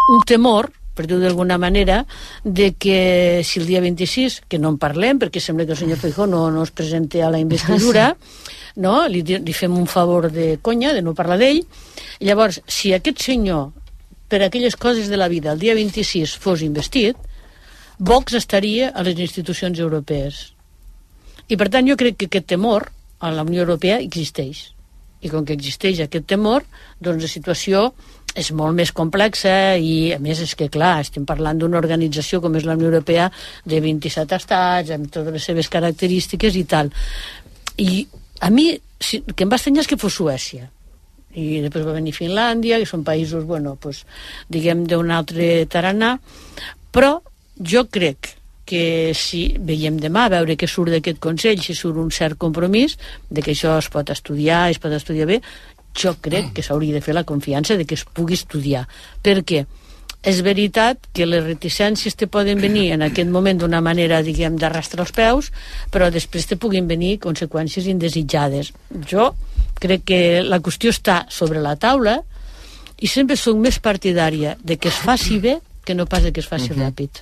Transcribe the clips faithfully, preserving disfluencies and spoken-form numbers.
un temor, per dir-ho d'alguna manera, de que si el dia vint-i-sis, que no en parlem, perquè sembla que el senyor Feijóo no, no es presenta a la investidura, no? Li, li fem un favor de conya, de no parlar d'ell. Llavors, si aquest senyor, per aquelles coses de la vida, el dia vint-i-sis fos investit, Vox estaria a les institucions europees. I, per tant, jo crec que aquest temor a la Unió Europea existeix. I com que existeix aquest temor, doncs la situació és molt més complexa i, a més, és que, clar, estem parlant d'una organització com és la Unió Europea de vint-i-set estats, amb totes les seves característiques i tal. I a mi, si, que em va estranyar és que fos Suècia. I després va venir Finlàndia, que són països, bueno, pues, diguem, d'un altre taranà, però jo crec que si veiem demà a veure què surt d'aquest Consell, si surt un cert compromís de que això es pot estudiar, es pot estudiar bé, jo crec que s'hauria de fer la confiança de que es pugui estudiar. Perquè és veritat que les reticències te poden venir en aquest moment d'una manera, diguem, d'arrastrar els peus, però després te puguin venir conseqüències indesitjades. Jo crec que la qüestió està sobre la taula i sempre soc més partidària de que es faci bé que no pas de que es faci uh-huh. ràpid.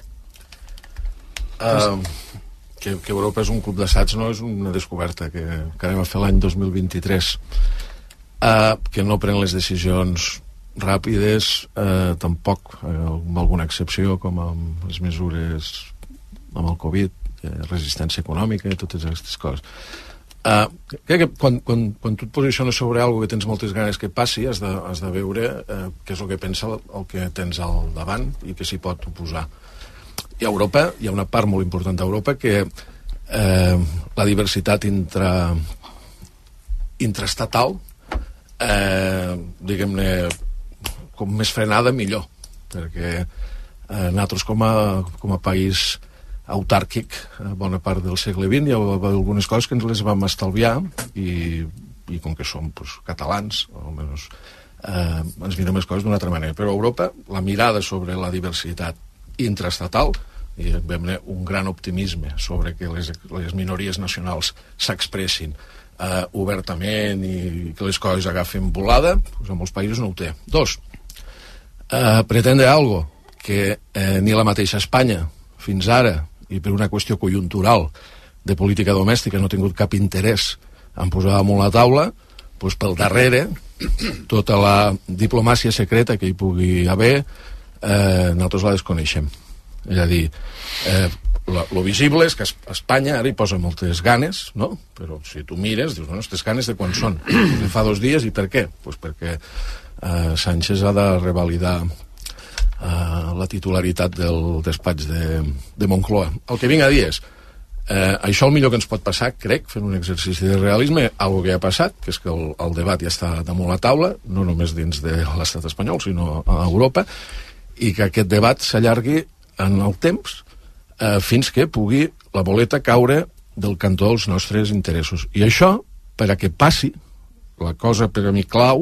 Uh, que, que Europa és un club d'estats no és una descoberta que, que anem a fer l'any dos mil vint-i-tres. Uh, que no pren les decisions ràpides, uh, tampoc, uh, amb alguna excepció, com amb les mesures amb el Covid, uh, resistència econòmica i totes aquestes coses. Uh, crec que quan, quan, quan tu et posiciones sobre alguna que tens moltes ganes que passi, has de, has de veure uh, què és el que pensa el, el que tens al davant i que s'hi pot oposar. I a Europa, hi ha una part molt important d'Europa que eh, la diversitat intra, intraestatal eh, diguem-ne com més frenada millor, perquè eh, nosaltres com a, com a país autàrquic a bona part del segle vint hi ha algunes coses que ens les vam estalviar i, i com que som pues, catalans almenys eh, ens mirem les coses d'una altra manera, però a Europa la mirada sobre la diversitat intraestatal i vam veure un gran optimisme sobre que les, les minories nacionals s'expressin eh, obertament i que les coses agafen volada, doncs en molts països no ho té. Dos, eh, pretendre algo que eh, ni la mateixa Espanya fins ara, i per una qüestió conjuntural de política domèstica no ha tingut cap interès en posar damunt la taula, doncs pel darrere tota la diplomàcia secreta que hi pugui haver eh, nosaltres la desconeixem. És a dir, eh, lo, lo visible és que Espanya ara hi posa moltes ganes, no? Però si tu mires, dius, no, aquestes ganes de quan són? De fa dos dies, i per què? Pues perquè eh, Sánchez ha de revalidar eh, la titularitat del despatx de, de Moncloa. El que vinc a dir és, eh, això el millor que ens pot passar, crec, fent un exercici de realisme, algo que ha passat, que és que el, el debat ja està damunt la taula, no només dins de l'estat espanyol, sinó a Europa, i que aquest debat s'allargui en el temps eh, fins que pugui la boleta caure del cantó dels nostres interessos. I això, per a que passi, la cosa per a mi clau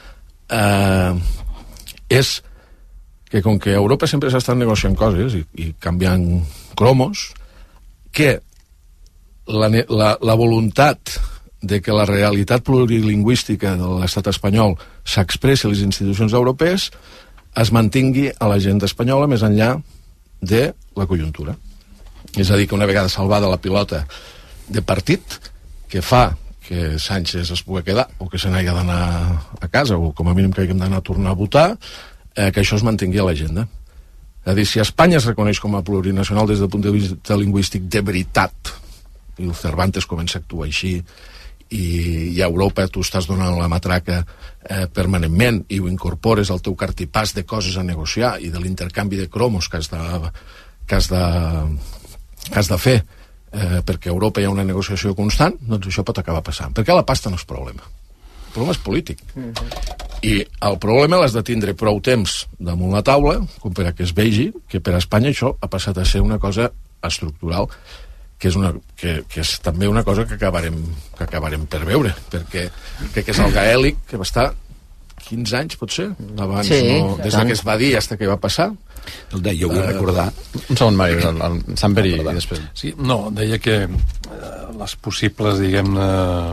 eh, és que com que a Europa sempre s'estan negociant coses i, i canviant cromos, que la, la, la voluntat de que la realitat plurilingüística de l'estat espanyol s'expressi a les institucions europees es mantingui a l'agenda espanyola més enllà de la conjuntura. És a dir, que una vegada salvada la pilota de partit, que fa que Sánchez es pugui quedar o que se n'hagi d'anar a casa o com a mínim que haguem d'anar a tornar a votar, eh, que això es mantingui a l'agenda. És a dir, si Espanya es reconeix com a plurinacional des del punt de vista lingüístic de veritat, i el Cervantes comença a actuar així, i, i a Europa tu estàs donant la matraca eh, permanentment i ho incorpores al teu cartipàs de coses a negociar i de l'intercanvi de cromos que has de, que has de, que has de fer eh, perquè a Europa hi ha una negociació constant, doncs això pot acabar passant. Perquè la pasta no és problema. El problema és polític. Mm-hmm. I el problema l'has de tindre prou temps damunt la taula com per a que es vegi que per a Espanya això ha passat a ser una cosa estructural que és, una, que, que és també una cosa que acabarem, que acabarem per veure, perquè crec que és el gaèlic que va estar quinze anys, potser, abans, sí, no, des tant. Que es va dir fins que va passar. El deia, jo vull uh, recordar... Un segon, Mari, el, el Samper i després. Sí, no, deia que eh, les possibles, diguem-ne,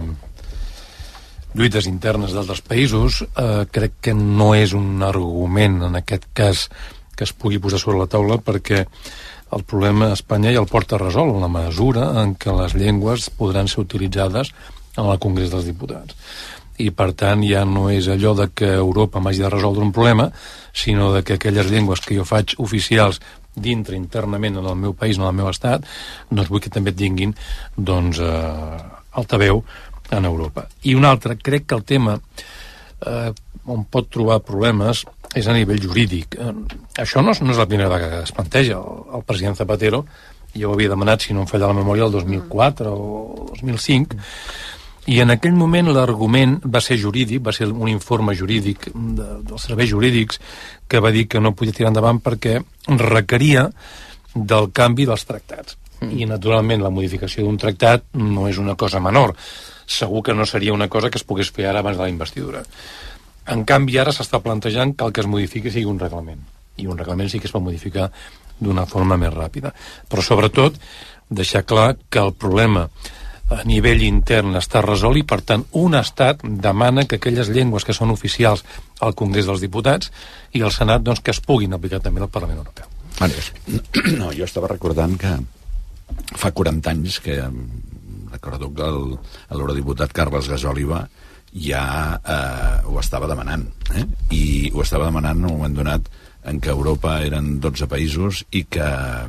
lluites internes d'altres països, eh, crec que no és un argument, en aquest cas, que es pugui posar sobre la taula, perquè el problema a Espanya ja el porta resolt en la mesura en què les llengües podran ser utilitzades en el Congrés dels Diputats. I, per tant, ja no és allò de que Europa m'hagi de resoldre un problema, sinó de que aquelles llengües que jo faig oficials dintre, internament, en el meu país, en el meu estat, doncs vull que també tinguin, doncs, eh, altaveu en Europa. I un altre, crec que el tema eh, on pot trobar problemes és a nivell jurídic. Eh, això no és, no és la primera vegada que es planteja. El, el president Zapatero ja ho havia demanat, si no em falla la memòria, el dos mil quatre o dos mil cinc, i en aquell moment l'argument va ser jurídic, va ser un informe jurídic de, dels serveis jurídics que va dir que no podia tirar endavant perquè requeria del canvi dels tractats. Mm. I, naturalment, la modificació d'un tractat no és una cosa menor. Segur que no seria una cosa que es pogués fer ara abans de la investidura. En canvi, ara s'està plantejant que el que es modifiqui sigui un reglament. I un reglament sí que es pot modificar d'una forma més ràpida. Però, sobretot, deixar clar que el problema a nivell intern està resolt i, per tant, un estat demana que aquelles llengües que són oficials al Congrés dels Diputats i al Senat, doncs, que es puguin aplicar també al Parlament Europeu. No, jo estava recordant que fa quaranta anys que recordo que el, l'eurodiputat Carles Gasòliba ja eh, ho estava demanant, eh? I ho estava demanant en un moment donat en què Europa eren dotze països i que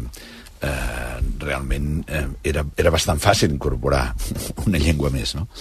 eh, realment eh, era, era bastant fàcil incorporar una llengua més, no?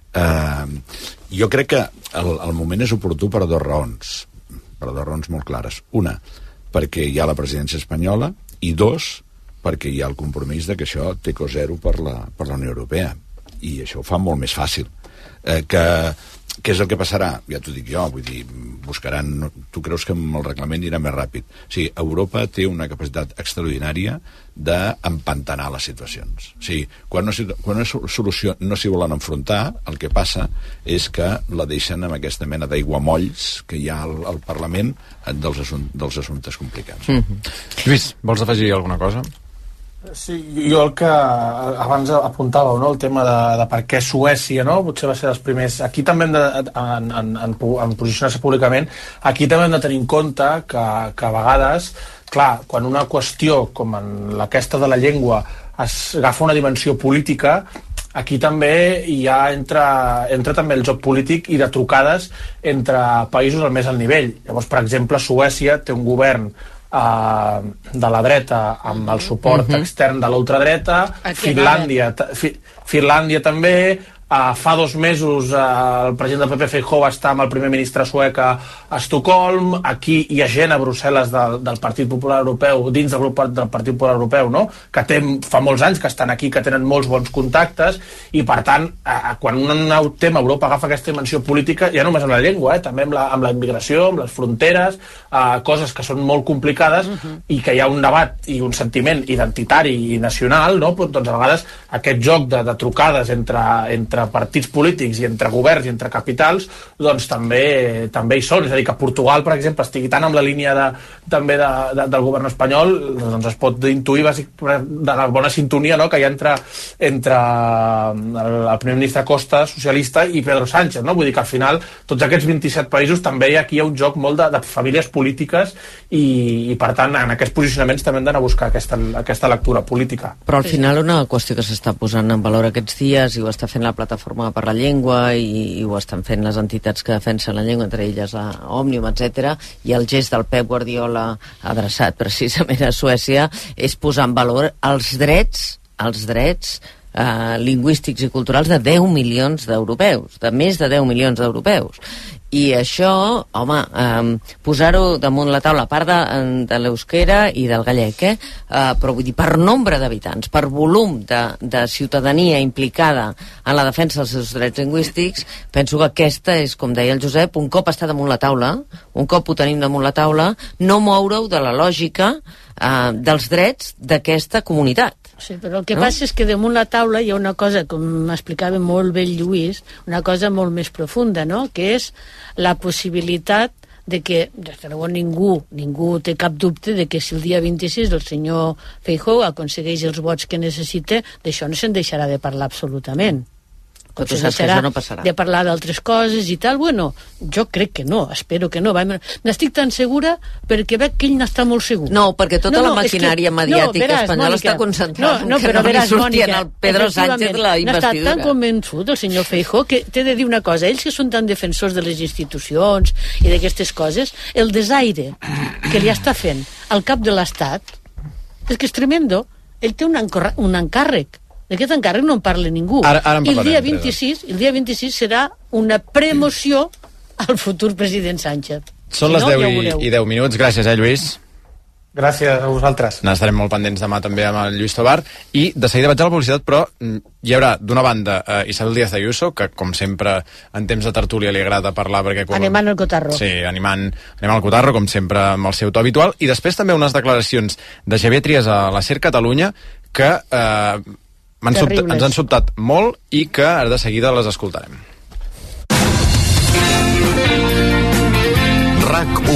Eh, jo crec que el, el moment és oportú per dues raons, per dues raons molt clares. Una, perquè hi ha la presidència espanyola, i dos, perquè hi ha el compromís de que això té cost zero per la, per la Unió Europea, i això ho fa molt més fàcil. Eh, que, què és el que passarà? Ja t'ho dic jo, vull dir, buscaran... Tu creus que amb el reglament irà més ràpid? O sigui, Europa té una capacitat extraordinària d'empantanar les situacions. O sigui, quan una, quan una solució no s'hi volen enfrontar, el que passa és que la deixen amb aquesta mena d'aiguamolls que hi ha al, al Parlament dels, assunt, dels assumptes complicats. Mm-hmm. Lluís, vols afegir alguna cosa? Sí, jo el que abans apuntàveu, no? El tema de, de per què Suècia, no? Potser va ser dels primers. Aquí també hem de, en, en, en, en posicionar-se públicament, aquí també hem de tenir en compte que, que a vegades, clar, quan una qüestió com en aquesta de la llengua es agafa una dimensió política, aquí també hi ha entra, entra també el joc polític i de trucades entre països al més alt nivell. Llavors, per exemple, Suècia té un govern Uh, de la dreta amb el suport uh-huh. extern de l'ultradreta, Finlàndia, fi, Finlàndia també, uh, fa dos mesos uh, el president del P P Feijóo va estar amb el primer ministre suec a Estocolm, aquí hi ha gent a Brussel·les del, del Partit Popular Europeu, dins del grup del Partit Popular Europeu, no? Que té, fa molts anys que estan aquí, que tenen molts bons contactes, i per tant, uh, quan un tema Europa agafa aquesta dimensió política, ja només amb la llengua, eh? També amb la, amb la immigració, amb les fronteres, uh, coses que són molt complicades, uh-huh. i que hi ha un debat i un sentiment identitari i nacional, no? Però, doncs a vegades aquest joc de, de trucades entre, entre partits polítics i entre governs i entre capitals, doncs també, també hi són. És a dir, que Portugal, per exemple, estigui tan amb la línia de, també de, de, del govern espanyol, doncs es pot intuir bàsic, de la bona sintonia, no? Que hi ha entre, entre el, el primer ministre Costa, socialista, i Pedro Sánchez, no? Vull dir que al final tots aquests vint-i-set països també hi ha, aquí hi ha un joc molt de, de famílies polítiques i, i per tant en aquests posicionaments també hem d'anar a buscar aquesta, aquesta lectura política. Però al final una qüestió que s'està posant en valor aquests dies, i ho està fent la Plataforma per la Llengua i, i ho estan fent les entitats que defensen la llengua, entre elles la Òmnium, etcètera, i el gest del Pep Guardiola adreçat precisament a Suècia és posar en valor els drets, els drets eh, lingüístics i culturals de deu milions d'europeus, de més de deu milions d'europeus. I això, home, eh, posar-ho damunt la taula, a part de, de l'euskera i del gallec, eh? Eh, però vull dir, per nombre d'habitants, per volum de, de ciutadania implicada en la defensa dels seus drets lingüístics, penso que aquesta és, com deia el Josep, un cop està damunt la taula, un cop ho tenim damunt la taula, no moure-ho de la lògica eh, dels drets d'aquesta comunitat. Sí, però el que no? passa és que damunt la taula hi ha una cosa, com m'explicava molt bé el Lluís, una cosa molt més profunda, no? Que és la possibilitat de que, des de llavors ningú, ningú té cap dubte de que si el dia vint-i-sis el senyor Feijóo aconsegueix els vots que necessita, d'això no se'n deixarà de parlar absolutament. Però tu saps que això no passarà. De parlar d'altres coses i tal. Bueno, jo crec que no, espero que no. N'estic tan segura perquè veig que ell n'està molt segur. No, perquè tota no, no, la maquinària que, mediàtica no, veràs, espanyola Mònica, està concentrada no, no, que però no veràs, li surti Mònica, en el Pedro Sánchez la investidura. N'està tan convençut el senyor Feijóo que t'he de dir una cosa, ells que són tan defensors de les institucions i d'aquestes coses, el desaire que li està fent al cap de l'Estat és que és tremendo. Ell té un, un encàrrec. D'aquest encàrrec no en parla ningú. Ara, ara en I el dia vint-i-sis, el dia vint-i-sis serà una premoció al futur president Sánchez. Són si les no, deu ja i deu minuts. Gràcies, eh, Lluís? Gràcies a vosaltres. N'estarem molt pendents demà també amb el Lluís Tobar. I de seguida vaig a la publicitat, però hi haurà d'una banda eh, Isabel Díaz Ayuso, que com sempre en temps de tertúlia li agrada parlar perquè... Quan... Animant el cotarro. Sí, animant, animant el cotarro, com sempre amb el seu to habitual. I després també unes declaracions de Xavier Trias a la SER Catalunya que eh, sobtat, ens han sobtat molt i que ara de seguida les escoltarem. RAC u.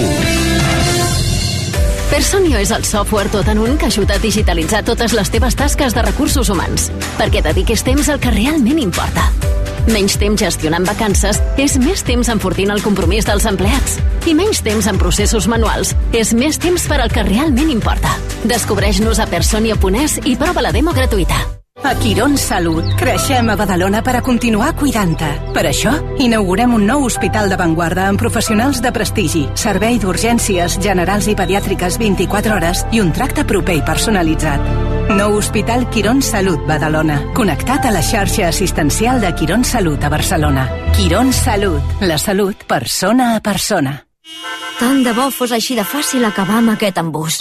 Personio és el software tot en un que ajuda a digitalitzar totes les teves tasques de recursos humans, perquè dediquis temps al que realment importa. Menys temps gestionant vacances és més temps enfortint el compromís dels empleats. I menys temps en processos manuals és més temps per al que realment importa. Descobreix-nos a personio punt es i prova la demo gratuïta. A Quirón Salut creixem a Badalona per a continuar cuidant-te. Per això, inaugurem un nou hospital d'avantguarda amb professionals de prestigi, servei d'urgències generals i pediàtriques vint-i-quatre hores i un tracte proper i personalitzat. Nou Hospital Quirón Salut Badalona, connectat a la xarxa assistencial de Quirón Salut a Barcelona. Quirón Salut, la salut persona a persona. Tant de bo fos així de fàcil acabar amb aquest embús.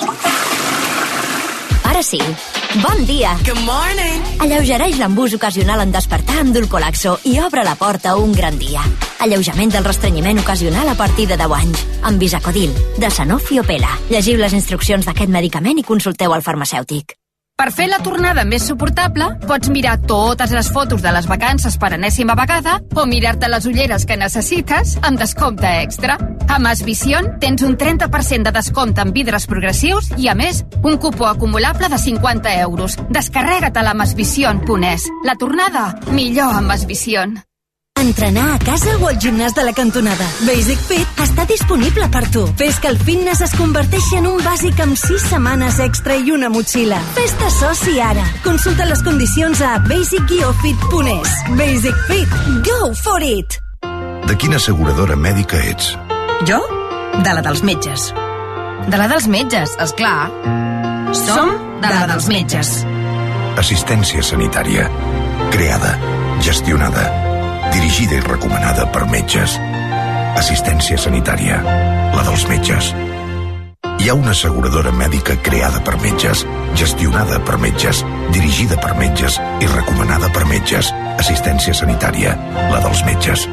Ara sí. Bon dia! Good morning! Alleugereix l'embús ocasional en despertar amb Dulcolaxo i obre la porta a un gran dia. Alleujament del restrenyiment ocasional a partir de deu anys. Amb Bisacodil, de Sanofi o Pela. Llegiu les instruccions d'aquest medicament i consulteu al farmacèutic. Per fer la tornada més suportable, pots mirar totes les fotos de les vacances per enèsima vegada o mirar-te les ulleres que necessites amb descompte extra. A Mas Vision tens un trenta per cent de descompte en vidres progressius i, a més, un cupó acumulable de cinquanta euros. Descarrega't a la masvision punt es. La tornada, millor amb Mas Vision. Entrenar a casa o al gimnàs de la cantonada. Basic Fit està disponible per tu. Fes que el fitness es converteixi en un bàsic amb sis setmanes extra i una motxilla. Fes-te soci ara. Consulta les condicions a basic fit punt es. Basic Fit. Go for it! De quina asseguradora mèdica ets? Jo? De la dels metges. De la dels metges, esclar. Som de la dels metges. Assistència sanitària. Creada, gestionada, dirigida i recomanada per metges. Assistència sanitària, la dels metges. Hi ha una asseguradora mèdica creada per metges, gestionada per metges, dirigida per metges i recomanada per metges. Assistència sanitària, la dels metges.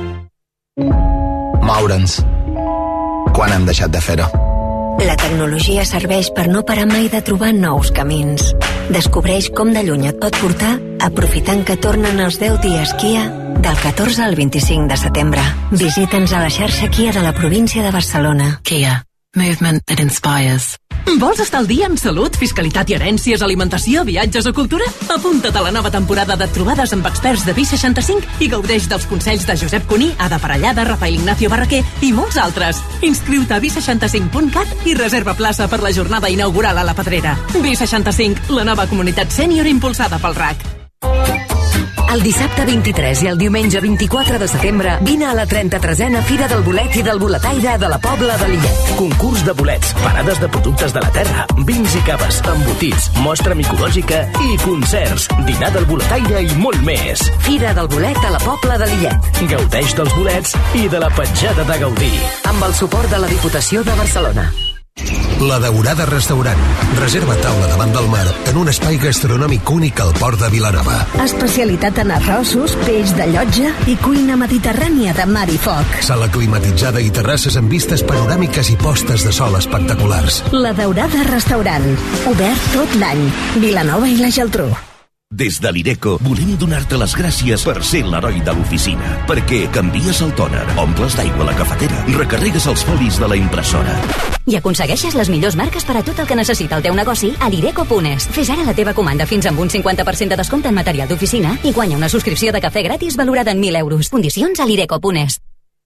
Moure'ns. Quan hem deixat de fer-ho? La tecnologia serveix per no parar mai de trobar nous camins. Descobreix com de lluny et pot portar aprofitant que tornen els deu dies Kia del catorze al vint-i-cinc de setembre. Visita'ns a la xarxa Kia de la província de Barcelona. Kia. Movement that inspires. Vols estar al dia en salut, fiscalitat i herències, alimentació, viatges o cultura? Apunta't a la nova temporada de trobades amb experts de B seixanta-cinc i gaudeix dels consells de Josep Cuní, Ada Parellada, Rafael Ignacio Barraquer i molts altres. Inscriu-te a b seixanta-cinc punt cat i reserva plaça per la jornada inaugural a la Pedrera. B seixanta-cinc, la nova comunitat sènior impulsada pel R A C. El dissabte vint-i-tres i el diumenge vint-i-quatre de setembre vine a la trenta-tresena Fira del Bolet i del Boletaire de la Pobla de Lillet. Concurs de bolets, parades de productes de la terra, vins i caves, embotits, mostra micològica i concerts, dinar del Boletaire i molt més. Fira del Bolet a la Pobla de Lillet. Gaudeix dels bolets i de la petjada de Gaudí. Amb el suport de la Diputació de Barcelona. La Daurada Restaurant. Reserva taula davant del mar en un espai gastronòmic únic al port de Vilanova. Especialitat en arrossos, peix de llotja i cuina mediterrània de mar i foc. Sala climatitzada i terrasses amb vistes panoràmiques i postes de sol espectaculars. La Daurada Restaurant. Obert tot l'any. Vilanova i la Geltrú. Des de l'Ireco volem donar-te les gràcies per ser l'heroi de l'oficina, perquè canvies el tòner, omples d'aigua la cafetera, recarregues els folis de la impressora. I aconsegueixes les millors marques per a tot el que necessita el teu negoci a l'ireco punt es. Fes ara la teva comanda fins amb un cinquanta per cent de descompte en material d'oficina i guanya una subscripció de cafè gratis valorada en mil euros. Condicions a l'ireco punt es.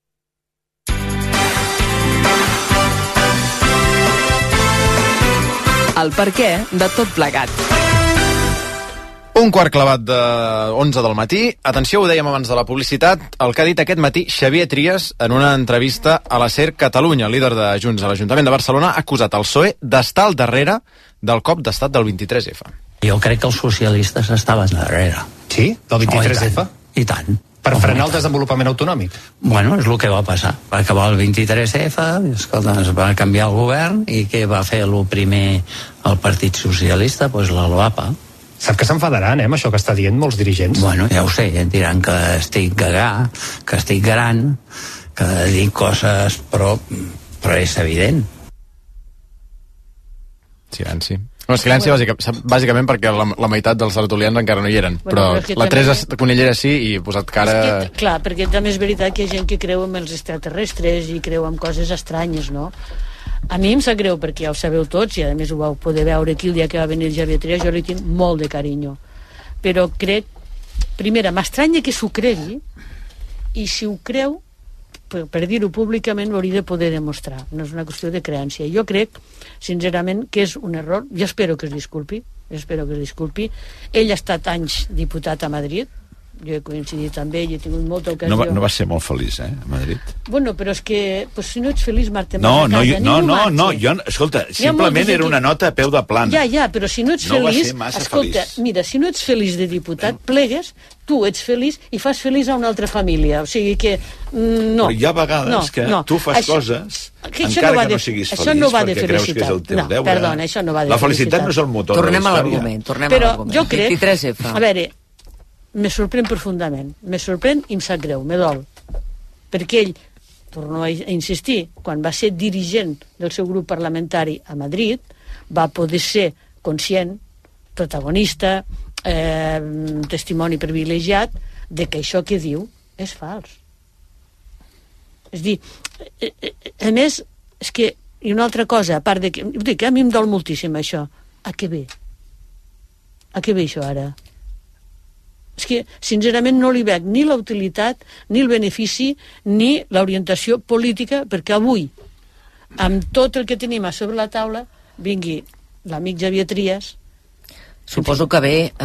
El perquè de tot plegat. Un quart clavat de onze del matí. Atenció, ho dèiem abans de la publicitat, el que ha dit aquest matí Xavier Trias en una entrevista a la SER Catalunya. El líder de Junts a l'Ajuntament de Barcelona ha acusat el P S O E d'estar al darrere del cop d'estat del vint-i-tres efa. Jo crec que els socialistes estaven darrere. Sí? Del vint-i-tres efa? Oh, i tant. I tant. Per frenar el desenvolupament autonòmic? Bueno, és el que va passar. Va acabar el vint-i-tres efa, escolta, es va canviar el govern, i què va fer el primer el Partit Socialista? Doncs pues la LOAPA. Sap que s'enfadaran, eh, amb això que està dient molts dirigents? Bueno, ja ho sé, em diran que estic gagà, que estic gran, que dic coses, però, però és evident. Silenci. No, silenci bàsicament, bàsicament perquè la, la meitat dels tertulians encara no hi eren, bueno, però, però la Teresa també... Conillera sí i ha posat cara... Que, clar, perquè també és veritat que hi ha gent que creu en els extraterrestres i creu en coses estranyes, no? A mi em sap greu perquè ja ho sabeu tots i a més ho vau poder veure aquí el dia que va venir el Xavier Trias, jo li tinc molt de carinyo, però crec, primera, m'estranya que s'ho cregui, i si ho creu, per, per dir-ho públicament, ho hauria de poder demostrar, no és una qüestió de creència. Jo crec, sincerament, que és un error. Jo espero que es disculpi, espero que es disculpi. Ell ha estat anys diputat a Madrid, jo he coincidit amb ell, he tingut molta ocasió. No va, no va ser molt feliç, eh, a Madrid? Bueno, però és que, pues, si no ets feliç, Marta, no, no, jo, no, no, no, jo, escolta, simplement era una nota a peu de plana. Ja, ja, però si no ets no feliç, escolta, feliç. Mira, si no ets feliç de diputat, plegues, tu ets feliç i fas feliç a una altra família, o sigui que, mm, no. Però hi ha vegades no, que no. tu fas això, coses, que encara no que de, no siguis això feliç, no va de perquè creus que és el teu no, deure. Perdona, això no va de la felicitat. felicitat No és el motor tornem de la història. A l'argument, tornem però a l'argument. Jo crec, vint-i-tres efa. A veure, me sorprèn profundament, me sorprèn i em sap greu, me dol, perquè ell, torno a insistir, quan va ser dirigent del seu grup parlamentari a Madrid, va poder ser conscient, protagonista, eh, testimoni privilegiat, de que això que diu és fals. És dir, a més, és que, i una altra cosa, a part de que, dic, a mi em dol moltíssim això, a què ve? A què ve això ara? És que, sincerament, no li veig ni la utilitat, ni el benefici, ni l'orientació política, perquè avui, amb tot el que tenim a sobre la taula, vingui l'amic Xavier Trias. Suposo que ve eh,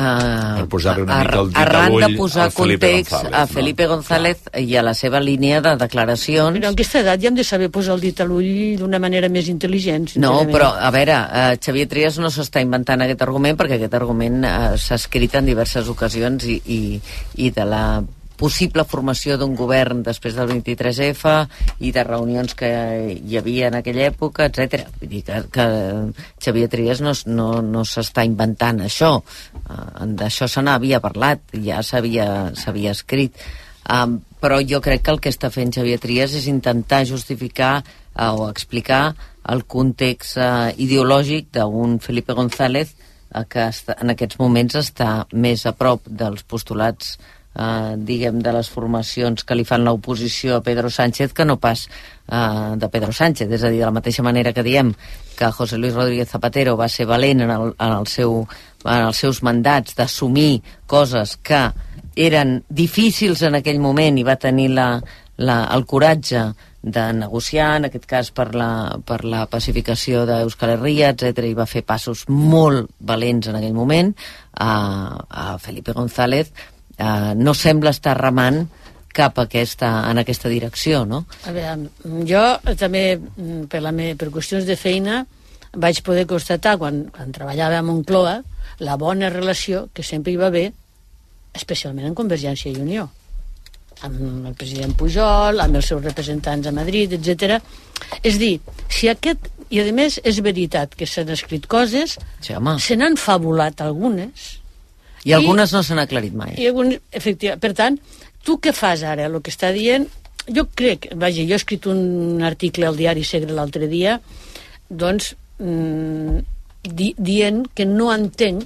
arran de posar context a Felipe González i a la seva línia de declaracions. Però en aquesta edat ja hem de saber posar el dit a l'ull d'una manera més intel·ligent. No, però, a veure, eh, Xavier Trias no s'està inventant aquest argument, perquè aquest argument eh, s'ha escrit en diverses ocasions i, i, i de la possible formació d'un govern després del vint-i-tres efa i de reunions que hi havia en aquella època, etcètera. Vull dir que, que Xavier Trias no, no, no s'està inventant això. Uh, d'això se n'havia parlat, ja s'havia escrit. Um, però jo crec que el que està fent Xavier Trias és intentar justificar uh, o explicar el context uh, ideològic d'un Felipe González uh, que està, en aquests moments està més a prop dels postulats Uh, diguem, de les formacions que li fan l'oposició a Pedro Sánchez que no pas uh, de Pedro Sánchez, és a dir, de la mateixa manera que diem que José Luis Rodríguez Zapatero va ser valent en, el, en, el seu, en els seus mandats d'assumir coses que eren difícils en aquell moment i va tenir la, la, el coratge de negociar, en aquest cas per la, per la pacificació d'Euskal Herria, etcètera, i va fer passos molt valents en aquell moment. Uh, a Felipe González Uh, no sembla estar remant cap a aquesta, en aquesta direcció, no? A veure, jo també, per, la me, per qüestions de feina, vaig poder constatar, quan, quan treballava a Moncloa, la bona relació que sempre hi va haver, especialment en Convergència i Unió, amb el president Pujol, amb els seus representants a Madrid, etcètera. És dir, si aquest... I, a més, és veritat que s'han escrit coses, sí, se n'han fabulat algunes... I, I algunes no s'han aclarit mai. I algun, efectivament, per tant, tu què fas ara? El que està dient, jo crec, vaja, jo he escrit un article al diari Segre l'altre dia, doncs, mmm, di, dient que no entenc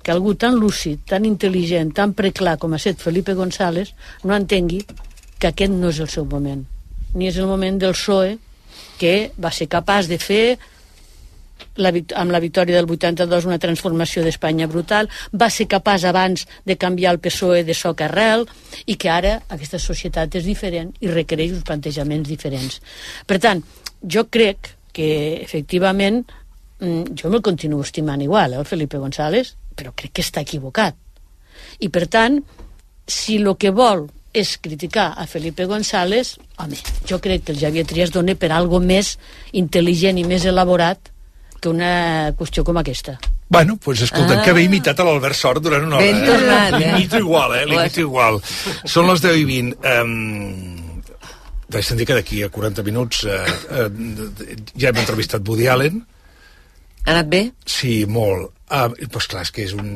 que algú tan lúcid, tan intel·ligent, tan preclar com ha estat Felipe González no entengui que aquest no és el seu moment. Ni és el moment del P S O E, que va ser capaç de fer, la, amb la victòria del vuitanta-dos, una transformació d'Espanya brutal, va ser capaç abans de canviar el P S O E de soc a arrel, i que ara aquesta societat és diferent i requereix uns plantejaments diferents. Per tant, jo crec que, efectivament, jo me'l continuo estimant igual, eh, el Felipe González, però crec que està equivocat. I, per tant, si el que vol és criticar a Felipe González, home, jo crec que el Xavier Trias dona per algo més intel·ligent i més elaborat que una qüestió com aquesta. Bueno, doncs pues, escolta, ah. que havia imitat a l'Albert Sort durant una hora. Ben tornat, eh? L'imito igual, eh? L'imito igual. Són les deu i vint. Um, vaig sentir que d'aquí a quaranta minuts uh, uh, ja hem entrevistat Woody Allen. Ha anat bé? Sí, molt. Uh, doncs clar, és que és un...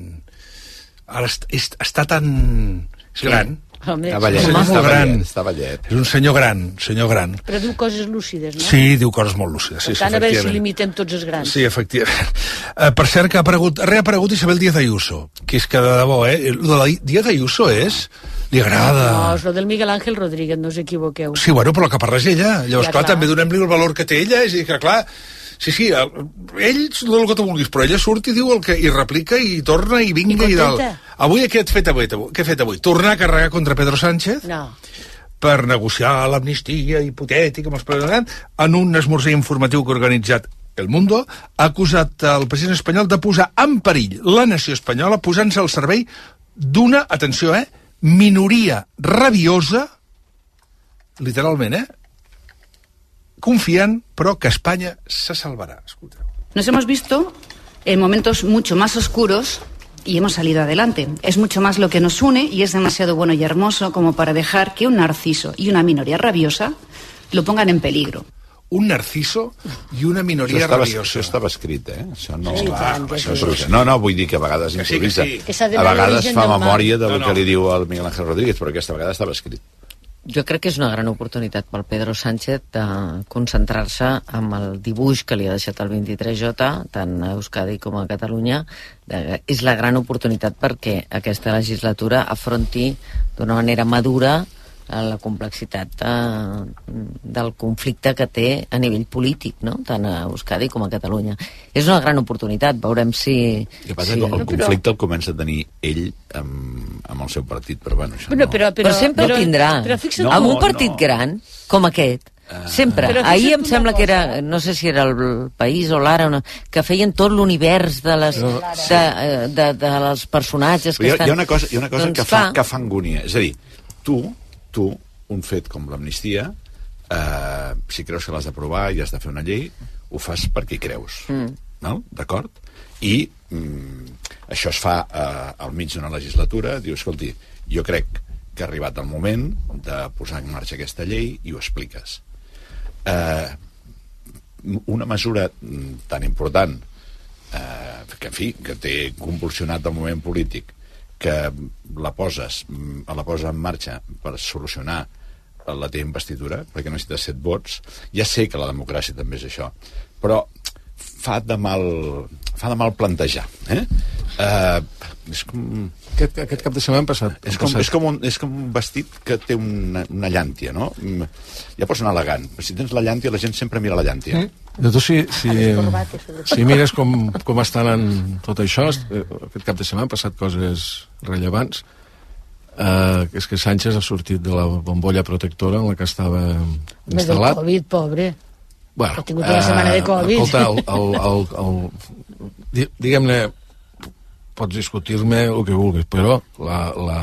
Ara est est està tan... És gran. Home, està vellet, està, està, gran. vellet, està vellet. És un senyor gran, senyor gran. Però diu coses lúcides, no? Sí, diu coses molt lúcides. Per sí, tant, a veure si limitem tots els grans. Sí, efectivament. Uh, per cert, que ha aparegut, ha reaparegut Isabel Díaz Ayuso, que és que de debò, eh? Lo de la Díaz Ayuso és... Li agrada... No, és lo del Miguel Ángel Rodríguez, no us equivoqueu. Sí, bueno, però el que parla és ella. Llavors, ja, clar, clar, també donem-li el valor que té ella. És a dir, que, clar, sí, sí, el, ell no el que tu vulguis, però ella surt i diu el que... i replica i torna i vinga i, i dalt. Avui què has fet avui? Què he fet avui? Tornar a carregar contra Pedro Sánchez? No. Per negociar l'amnistia hipotètica amb els presidents en un esmorzar informatiu que ha organitzat El Mundo, ha acusat el president espanyol de posar en perill la nació espanyola posant-se al servei d'una, atenció, eh, minoria rabiosa, literalment, eh, confiant, però que Espanya se salvarà. Escolteu. Nos hemos visto en momentos mucho más oscuros y hemos salido adelante. Es mucho más lo que nos une y es demasiado bueno y hermoso como para dejar que un narciso y una minoría rabiosa lo pongan en peligro. Un narciso i una minoria això estava, rabiosa. Això estava escrit, eh? Això no, sí, clar, tant, això sí, no, no, vull dir que a vegades que sí, improvisa. que sí. Que a vegades fa memòria del no, no. que li diu el Miguel Ángel Rodríguez, però aquesta vegada estava escrit. Jo crec que és una gran oportunitat pel Pedro Sánchez de concentrar-se amb el dibuix que li ha deixat el vint-i-tres J, tant a Euskadi com a Catalunya. De, és la gran oportunitat perquè aquesta legislatura afronti d'una manera madura la complexitat de, del conflicte que té a nivell polític, no? Tant a Euskadi com a Catalunya. És una gran oportunitat, veurem si... El, passa sí. el conflicte el comença a tenir ell amb, amb el seu partit, però bueno, això bueno, no... Però, però, però sempre però, el tindrà. Però fixa't, no, amb un partit no. gran com aquest, uh, sempre. Ahir em sembla que era, no sé si era el País o l'Ara, no, que feien tot l'univers de les de, de, de, de els personatges que hi ha, estan... Hi ha una cosa, hi ha una cosa doncs que, fa, fa... que fa angúnia. És a dir, tu, tu, un fet com l'amnistia, eh, si creus que l'has d'aprovar i has de fer una llei, ho fas perquè hi creus. Mm. No? D'acord? I mm, això es fa eh, al mig d'una legislatura. Diu, escolti, jo crec que ha arribat el moment de posar en marxa aquesta llei i ho expliques. Eh, una mesura tan important eh, que, en fi, que té convulsionat el moment polític, que la poses, la poses en marxa per solucionar la teva investidura, perquè necessites set vots. Ja sé que la democràcia també és això, però fa de mal, fa de mal plantejar. Eh? Uh, és com... Aquest, aquest cap de setmana han passat. És com, és, com un, és com un vestit que té una, una llàntia, no? Ja pots anar elegant, però si tens la llàntia, la gent sempre mira la llàntia. Mm. De tu, si, si, si mires com, com estan en tot això, aquest cap de setmana han passat coses rellevants. Uh, és que Sánchez ha sortit de la bombolla protectora en la que estava instal·lat. Del Covid, pobre. Bueno, ha tingut una setmana de Covid. Escolta, el, el, el, el, diguem-ne, pots discutir-me el que vulguis, però la, la,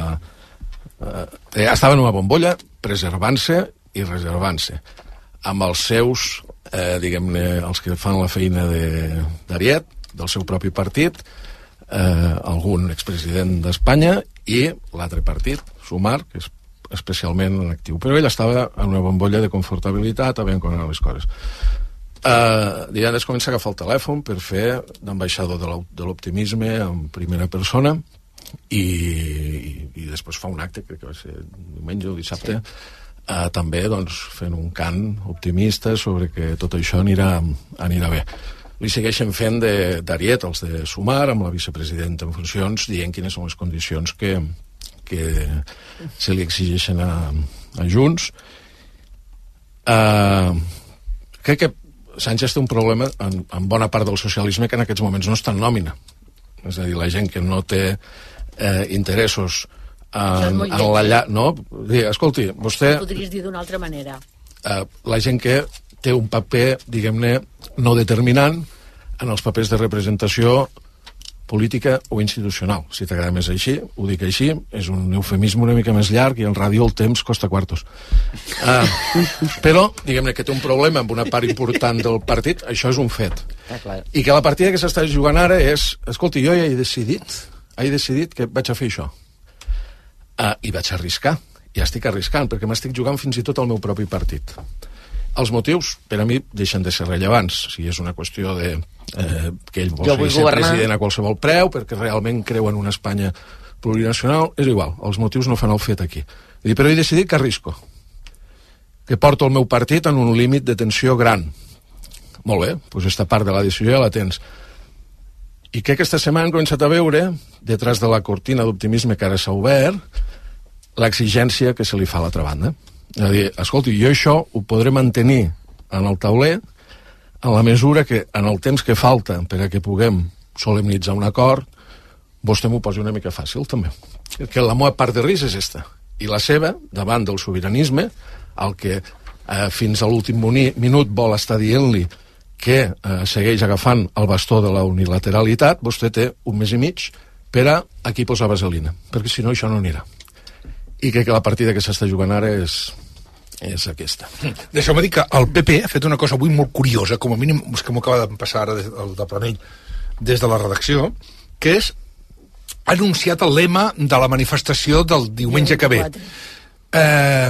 eh, estava en una bombolla preservant-se i reservant-se amb els seus, eh, diguem-ne, els que fan la feina d'Ariet, de, del seu propi partit, eh, algun expresident d'Espanya i l'altre partit, Sumar, que és especialment en actiu. Però ell estava en una bombolla de confortabilitat, a veure com anaven les coses. Uh, divendres comença a agafar el telèfon per fer d'ambaixador de l'optimisme en primera persona i, i, i després fa un acte, crec que va ser diumenge o dissabte, sí. uh, també doncs, fent un cant optimista sobre que tot això anirà, anirà bé. li segueixen fent d'ariet, els de Sumar, amb la vicepresidenta en funcions, dient quines són les condicions que, que se li exigeixen a, a Junts. Uh, crec que Sánchez té un problema en, en bona part del socialisme que en aquests moments no està en nòmina. És a dir, la gent que no té eh, interessos en, en la llar... No? Escolti, vostè... Ho podries dir d'una altra manera. Uh, la gent que té un paper, diguem-ne, no determinant en els papers de representació política o institucional. Si t'agrada més així, ho dic així, és un eufemisme una mica més llarg i el ràdio el temps costa quartos. Uh, però, diguem-ne, que té un problema amb una part important del partit, això és un fet. I que la partida que s'està jugant ara és, escolti, jo ja he decidit, he decidit que vaig a fer això. Uh, I vaig arriscar. Ja estic arriscant, perquè m'estic jugant fins i tot al meu propi partit. Els motius, per a mi, deixen de ser rellevants. Si és una qüestió de eh, que ell vol ser governar. President a qualsevol preu, perquè realment creu en una Espanya plurinacional, és igual, els motius no fan el fet aquí. Però he decidit que arrisco, que porto el meu partit en un límit de tensió gran. Molt bé, doncs aquesta part de la decisió ja la tens. I que aquesta setmana hem començat a veure, detrás de la cortina d'optimisme que ara s'ha obert, l'exigència que se li fa a l'altra banda. És a dir, escolti, jo això ho podré mantenir en el tauler en la mesura que en el temps que falta per a que puguem solemnitzar un acord, vostè m'ho posi una mica fàcil, també. Que la meva part de risc és esta. I la seva, davant del sobiranisme, el que eh, fins a l'últim minut vol estar dient-li que eh, segueix agafant el bastó de la unilateralitat, vostè té un mes i mig per a aquí posar vaselina, perquè si no això no anirà. I crec que la partida que s'està jugant ara és, és aquesta. Deixeu-me dir que el P P ha fet una cosa avui molt curiosa, com a mínim, és que m'ho acaba de passar ara des, el de Planell, des de la redacció, que és anunciat el lema de la manifestació del diumenge que ve. Eh,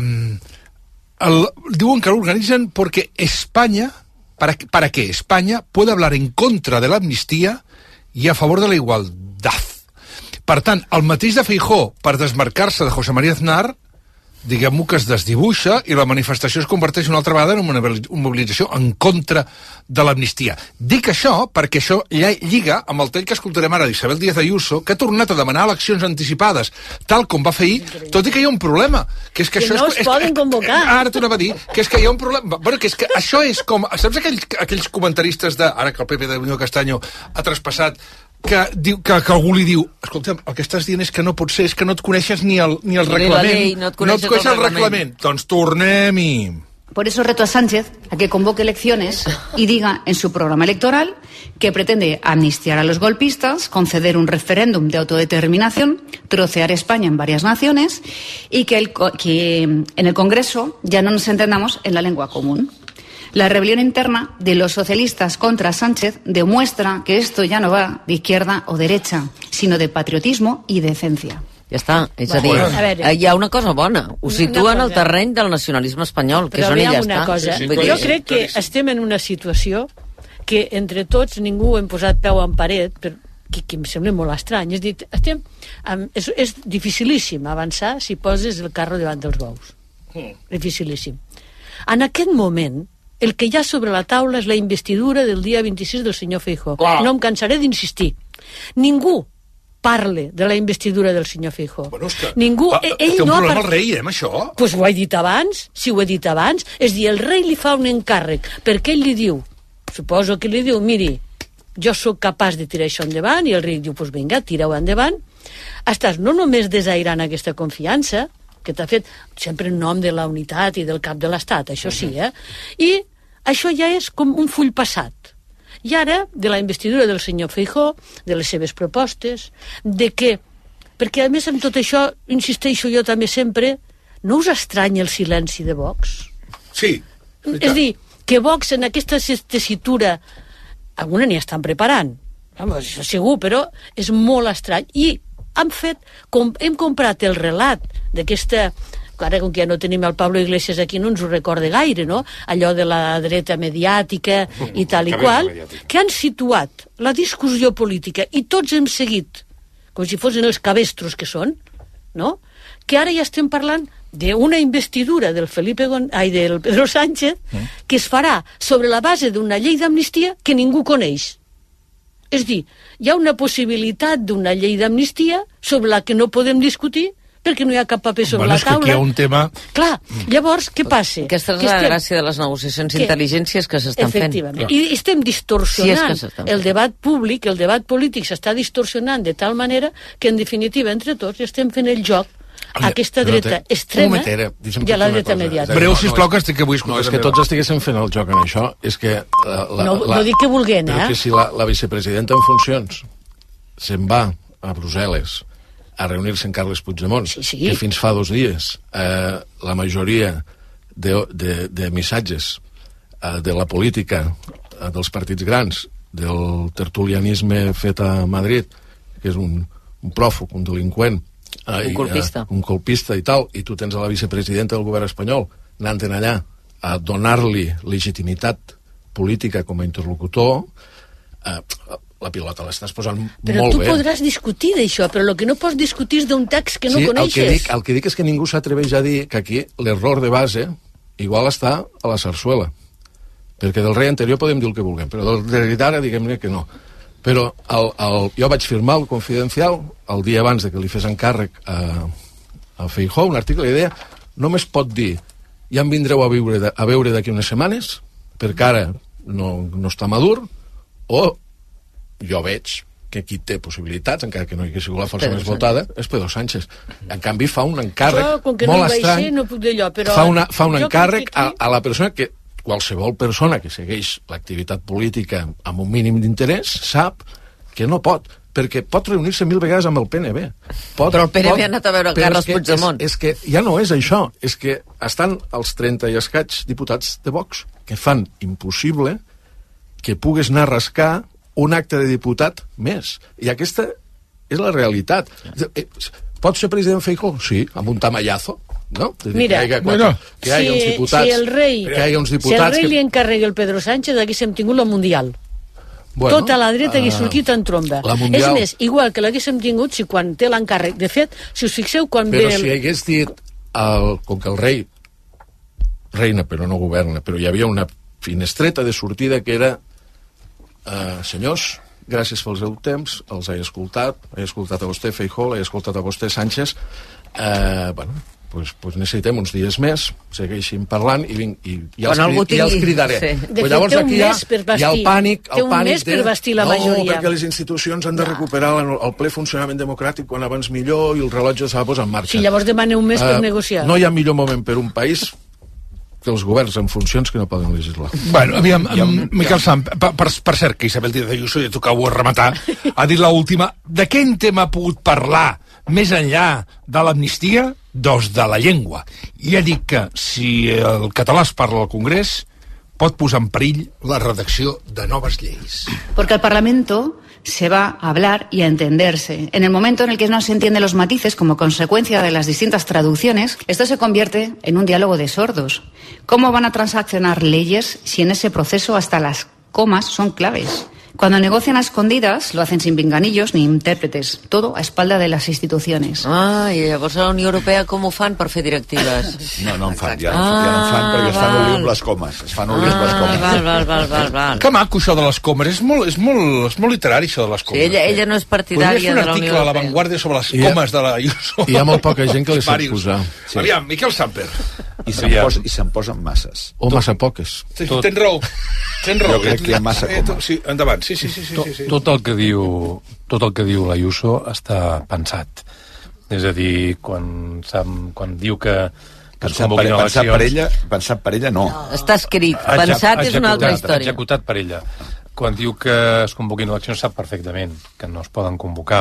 el, diuen que l'organitzen perquè Espanya, para, para que España pueda hablar en contra de la amnistía y a favor de la igualdad. Per tant, el mateix de Feijóo per desmarcar-se de José María Aznar, diguem-ho que es desdibuixa i la manifestació es converteix una altra vegada en una mobilització en contra de l'amnistia. Dic això perquè això lliga amb el tall que escoltarem ara d'Isabel Díaz Ayuso, que ha tornat a demanar eleccions anticipades, tal com va fer ahir, tot i que hi ha un problema. Que, és que, que això no és, es poden convocar. Ara t'ho anava a dir, que és que hi ha un problema. Bueno, que és que això és com... Saps aquells, aquells comentaristes de... Ara que el P P de Unió Castanyo ha traspassat que, diu, que, que algú li diu, escolta'm, el que estàs dient és que no pot ser, és que no et coneixes ni el, ni el reglament. Llei, no et coneixes, no et coneixes el, el reglament. reglament. Doncs tornem-hi. Por eso reto a Sánchez a que convoque elecciones y diga en su programa electoral que pretende amnistiar a los golpistas, conceder un referéndum de autodeterminación, trocear España en varias naciones y que, el, que en el Congreso ya no nos entendamos en la lengua común. La rebelión interna de los socialistas contra Sánchez demuestra que esto ya no va de izquierda o derecha, sino de patriotismo y decencia. Ja està, és a dir, a hi ha una cosa bona, ho situa en el terreny del nacionalisme espanyol, que és on ja està. Cosa. Sí, sí, jo crec que estem en una situació que entre tots ningú hem posat peu en paret, però que, que em sembla molt estrany. És, dir, estem, és, és dificilíssim avançar si poses el carro davant dels bous. Mm. Dificilíssim. En aquest moment, el que hi ha sobre la taula és la investidura del dia vint-i-sis del senyor Feijóo. Wow. No em cansaré d'insistir. Ningú parle de la investidura del senyor Feijóo. Bueno, és que, Ningú, va, ell té un no problema part... el rei, eh, amb això? Doncs pues ho he dit abans, si ho he dit abans, és dir, el rei li fa un encàrrec, perquè ell li diu, suposo que li diu, miri, jo sóc capaç de tirar això endavant, i el rei diu, doncs pues vinga, tira-ho endavant. Estàs no només desairant aquesta confiança, que t'ha fet sempre en nom de la unitat i del cap de l'Estat, això sí, eh? I això ja és com un full passat. I ara, de la investidura del senyor Feijóo, de les seves propostes, de que, perquè a més amb tot això, insisteixo jo també sempre, no us estranya el silenci de Vox? Sí. És dir, que Vox en aquesta tessitura, alguna n'hi estan preparant, això segur, però és molt estrany. I han fet, com, hem comprat el relat d'aquesta, ara com que ja no tenim el Pablo Iglesias aquí no ens ho recorda gaire, no? Allò de la dreta mediàtica i tal i qual, que han situat la discussió política i tots hem seguit, com si fossin els cabestros que són, no? Que ara ja estem parlant d'una investidura del Felipe Gon... ai, del Pedro Sánchez mm. que es farà sobre la base d'una llei d'amnistia que ningú coneix. És dir, hi ha una possibilitat d'una llei d'amnistia sobre la que no podem discutir perquè no hi ha cap paper sobre bueno, la taula. Bueno, és que aquí hi ha un tema... Clar, llavors, què passa? Aquesta és que la estem... gràcia de les negociacions d'intel·ligències que s'estan fent. Efectivament. I estem distorsionant sí, el debat públic, el debat polític s'està distorsionant de tal manera que, en definitiva, entre tots, estem fent el joc a aquesta dreta te... extrema momentera, i a la dreta mediàtica. Breu, sisplau, que estic avui No, és que tots estiguéssim fent el joc en això. És que... La, la, no, la, no dic que vulguem, eh? Però que si la, la vicepresidenta en funcions se'n va a Brussel·les a reunir-se amb Carles Puigdemont, sí, sí. que fins fa dos dies eh, la majoria de, de, de missatges eh, de la política eh, dels partits grans, del tertulianisme fet a Madrid, que és un, un pròfug, un delinqüent, eh, un colpista. I, eh, un colpista i tal, i tu tens a la vicepresidenta del govern espanyol anant allà a donar-li legitimitat política com a interlocutor, eh, la pilota l'estàs posant però molt bé. Però tu podràs discutir d'això, però el que no pots discutir és d'un text que no sí, coneixes. El que, dic, el que dic és que ningú s'atreveix a dir que aquí l'error de base igual està a la sarsuela. Perquè del rei anterior podem dir el que vulguem, però del rei d'ara diguem-ne que no. Però el, el, jo vaig firmar el Confidencial el dia abans de que li fes encàrrec a, a Feijóo, un article que deia només pot dir ja em vindreu a veure, de, a veure d'aquí unes setmanes perquè ara no, no està madur, o jo veig que qui té possibilitats, encara que no hi hagi sigut la força Pedro més votada, és Pedro Sánchez. En canvi, fa un encàrrec jo, com que molt no estrany. Ser, no puc dir allò, però fa, una, fa un encàrrec aquí... a, a la persona que qualsevol persona que segueix l'activitat política amb un mínim d'interès sap que no pot, perquè pot reunir-se mil vegades amb el P N B. Pot, però el P N B pot, ha anat a veure Carles Puigdemont. És, és que ja no és això, és que estan els trenta i escaig diputats de Vox que fan impossible que pugues anar a rascar un acte de diputat més. I aquesta és la realitat. Pot ser president Feijóo? Sí, amb un tamallazo, no? Mira, que hi hagi, quatre, que hi hagi si, uns diputats, si el rei, que hi hagi uns diputats si el rei que... li encarregui el Pedro Sánchez, haguéssim tingut la Mundial. Bueno, tota la dreta hagués sortit en tromba. Mundial... És més, igual que l'haguéssim tingut si quan té l'encàrrec. De fet, si us fixeu, quan però ve... El... si hagués dit, el, com que el rei reina però no governa, però hi havia una finestreta de sortida que era Uh, senyors, gràcies pel seu temps, els he escoltat, he escoltat a vostè Feijóo, he escoltat a vostè Sánchez, uh, bueno, pues, pues necessitem uns dies més, segueixin parlant i, vinc, i, i, els, cri, i els cridaré. Sí. De Pues fet, llavors té un aquí hi ha, mes per bastir. hi ha el pànic, el té un pànic mes de... per bastir la majoria. No, perquè les institucions han de recuperar el, el ple funcionament democràtic quan abans millor i el rellotge s'ha de posar en marxa. Si llavors demana un mes uh, per negociar. No hi ha millor moment per un país que els governs en funcions que no poden legislar. Bueno, aviam, amb Miquel Sant, per, per, per cert, que Isabel Díaz Ayuso, ja tocava rematar, ha dit l'última, de què en tema ha pogut parlar més enllà de l'amnistia? Doncs de la llengua. I ha dit que si el català es parla al Congrés pot posar en perill la redacció de noves lleis. Porque el Parlamento se va a hablar y a entenderse. En el momento en el que no se entienden los matices como consecuencia de las distintas traducciones, esto se convierte en un diálogo de sordos. ¿Cómo van a transaccionar leyes si en ese proceso hasta las comas son claves? Cuando negocian a escondidas, lo hacen sin pinganillos ni intèrpretes, todo a espalda de las instituciones. Ah, i llavors a la Unió Europea com ho fan per fer directives? No, no en fan, ja, ah, ja no en fan perquè es fan oliu amb les comes. Es fan oliu amb les comes. Val, val, val, val, val. Que maco això de les comes, és molt, és molt, és molt literari això de les comes. Sí, ella, ella no és partidària de la Unió Europea. Podria fer un article a La Vanguardia sobre les comes de la Ayuso. Hi ha molt poca gent que li sap posar. Sí. Aviam, Miquel Samper. I se'n posa, i se'n posen masses. O massa poques. Sí, tens raó. Tens raó. Jo crec que hi ha massa coma. Sí, endavant. Sí, sí, sí, sí, sí, sí. Tot el que diu, tot el que diu l'Ayuso està pensat. És a dir, quan, quan diu que, que es convoquin eleccions... Pensat per ella, pensat per ella no. no. Està escrit. Pensat és una altra història. Executat per ella. Quan diu que es convoquin eleccions sap perfectament que no es poden convocar.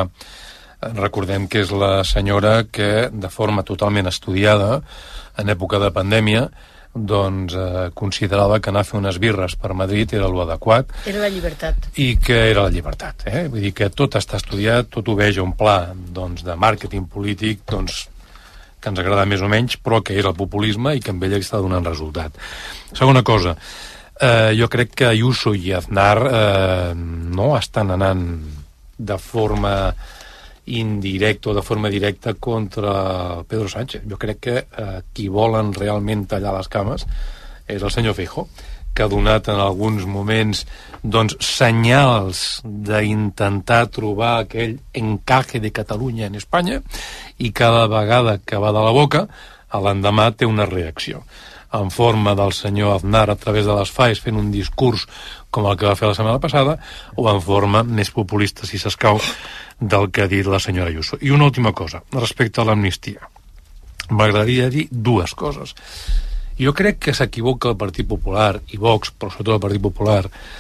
Recordem que és la senyora que, de forma totalment estudiada, en època de pandèmia, doncs eh, considerava que anar a fer unes birres per Madrid era l'adequat. Era la llibertat. I que era la llibertat. Eh? Vull dir que tot està estudiat, tot ho veig un pla doncs, de màrqueting polític doncs, que ens agrada més o menys, però que era el populisme i que amb ella està donant resultat. Segona cosa, eh, jo crec que Ayuso i Aznar eh, no estan anant de forma indirecte o de forma directa contra Pedro Sánchez. Jo crec que eh, qui volen realment tallar les cames és el senyor Feijóo, que ha donat en alguns moments doncs, senyals d'intentar trobar aquell encaje de Catalunya en Espanya, i cada vegada que va de la boca, a l'endemà té una reacció en forma del senyor Aznar a través de les FAES fent un discurs com el que va fer la setmana passada, o en forma més populista, si s'escau, del que ha dit la senyora Ayuso. I una última cosa, respecte a l'amnistia. M'agradaria dir dues coses. Jo crec que s'equivoca el Partit Popular, i Vox, però sobretot el Partit Popular,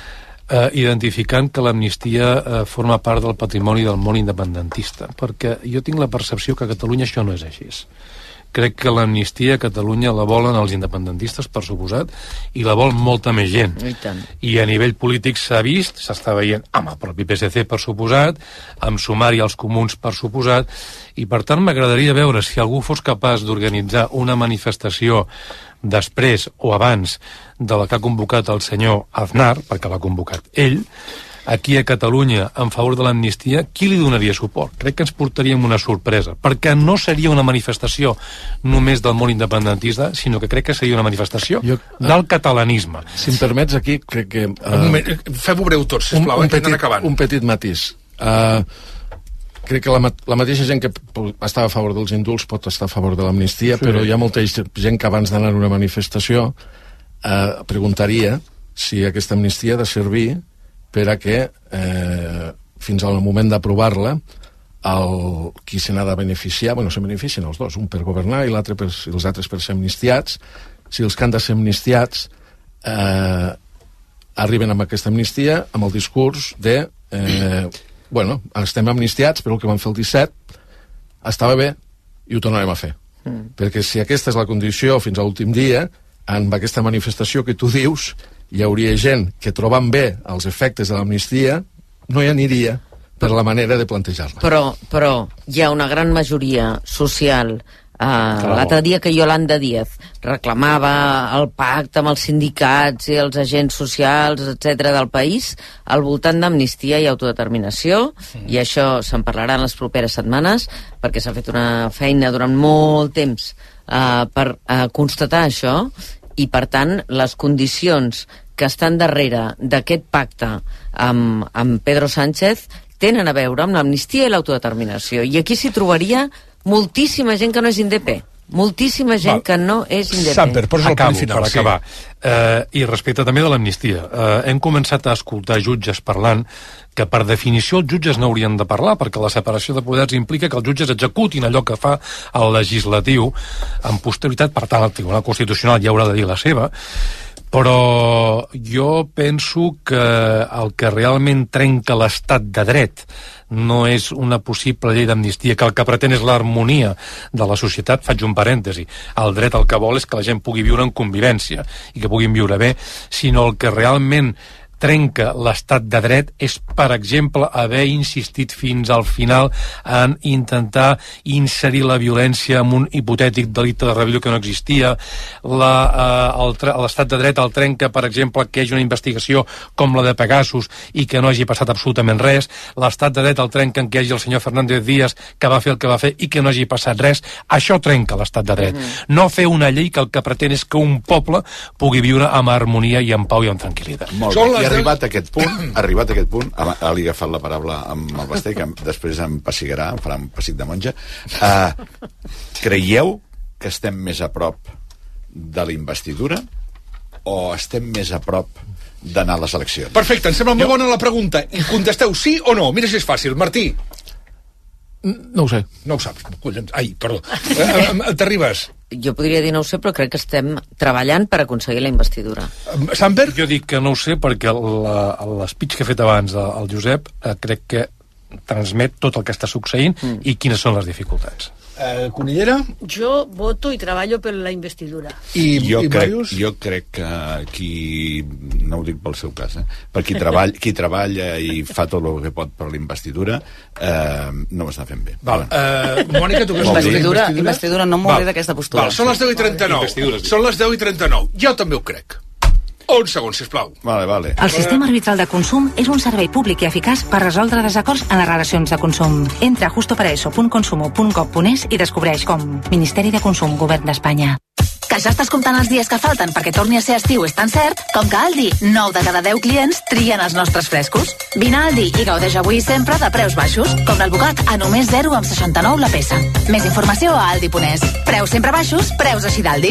eh, identificant que l'amnistia eh, forma part del patrimoni del món independentista, perquè jo tinc la percepció que a Catalunya això no és així. Crec que l'amnistia a Catalunya la volen els independentistes, per suposat, i la vol molta més gent. I tant. I a nivell polític s'ha vist, s'està veient amb el propi P S C, per suposat, amb Sumar i els comuns, per suposat, i per tant m'agradaria veure si algú fos capaç d'organitzar una manifestació després o abans de la que ha convocat el senyor Aznar, perquè l'ha convocat ell, aquí a Catalunya en favor de l'amnistia, qui li donaria suport? Crec que ens portaríem una sorpresa, perquè no seria una manifestació només del món independentista, sinó que crec que seria una manifestació jo, del catalanisme. Si em permets, aquí crec que... Uh, un moment, fem-ho breu tots, sisplau, un, un, petit, acabant. un petit matís. Uh, crec que la, la mateixa gent que estava a favor dels indults pot estar a favor de l'amnistia, sí. Però hi ha molta gent que abans d'anar a una manifestació uh, preguntaria si aquesta amnistia ha de servir per a que eh, fins al moment d'aprovar-la el, qui se n'ha de beneficiar, bueno, se beneficien els dos, un per governar i l'altre per, els altres per ser amnistiats. Si els que han de ser amnistiats eh, arriben amb aquesta amnistia amb el discurs de eh, bueno, estem amnistiats, però el que van fer el disset estava bé i ho tornarem a fer. Mm. Perquè si aquesta és la condició fins a l'últim dia, amb aquesta manifestació que tu dius, hi hauria gent que trobant bé els efectes de l'amnistia no hi aniria per la manera de plantejar-la. Però, però hi ha una gran majoria social. Uh, l'altre dia que Yolanda Díaz reclamava el pacte amb els sindicats i els agents socials, etcètera del país, al voltant d'amnistia i autodeterminació, mm. i això se'n parlarà en les properes setmanes, perquè s'ha fet una feina durant molt temps uh, per uh, constatar això, i per tant les condicions que estan darrere d'aquest pacte amb, amb Pedro Sánchez tenen a veure amb l'amnistia i l'autodeterminació, i aquí s'hi trobaria moltíssima gent que no és indepè, moltíssima gent Val. que no és indepè. Samper, posa el Acabo, final, per sí. acabar. Eh, I respecte també de l'amnistia, eh, hem començat a escoltar jutges parlant que per definició els jutges no haurien de parlar, perquè la separació de poders implica que els jutges executin allò que fa el legislatiu en posterioritat. Per tant, el Tribunal Constitucional ja haurà de dir la seva, però jo penso que el que realment trenca l'estat de dret no és una possible llei d'amnistia, que el que pretén és l'harmonia de la societat. Faig un parèntesi, el dret el que vol és que la gent pugui viure en convivència i que puguin viure bé, sinó el que realment trenca l'estat de dret és, per exemple, haver insistit fins al final en intentar inserir la violència en un hipotètic delicte de rebel·lió que no existia. L'estat de dret el trenca, per exemple, que hi hagi una investigació com la de Pegasus i que no hagi passat absolutament res. L'estat de dret el trenca en que hi hagi el senyor Fernández Díaz que va fer el que va fer i que no hagi passat res. Això trenca l'estat de dret. Mm-hmm. No fer una llei que el que pretén és que un poble pugui viure amb harmonia i en pau i amb tranquil·litat. Molt bé. I arribat a aquest punt, arribat a aquest punt, ara li he agafat la paraula amb el Basté, que després em pessigarà, em farà un pessic de monja. Uh, creieu que estem més a prop de la investidura o estem més a prop d'anar a les eleccions? Perfecte, em sembla molt bona la pregunta. I contesteu sí o no. Mira si és fàcil. Martí. No ho sé. No ho saps. Ai, perdó. T'arribes. Jo podria dir no ho sé, però crec que estem treballant per aconseguir la investidura. Samper? Jo dic que no ho sé perquè l'espeech que he fet abans el Josep eh, crec que transmet tot el que està succeint mm. i quines són les dificultats. Eh, Conillera? Jo voto i treballo per la investidura. I, jo, i crec, jo crec que qui, no ho dic pel seu cas, eh, per qui, treball, qui treballa i fa tot el que pot per la investidura, eh, no ho està fent bé. Val. Uh, Mònica, tu què investidura, investidura? Investidura, no m'ho d'aquesta postura. Val, són les deu i trenta-nou. Són les deu i trenta-nou. Jo també ho crec. Un segon, sisplau. Vale, vale. El sistema arbitral de consum és un servei públic i eficaç per resoldre desacords en les relacions de consum. Entra a justopareso punt consumo punt gov punt es i descobreix com. Ministeri de Consum, Govern d'Espanya. Que ja estàs comptant els dies que falten perquè torni a ser estiu és tan cert com que a Aldi, nou de cada deu clients trien els nostres frescos. Vine a Aldi i gaudeix avui sempre de preus baixos, com l'alvocat a només zero coma seixanta-nou la peça. Més informació a aldi punt es. Preus sempre baixos, preus així d'Aldi.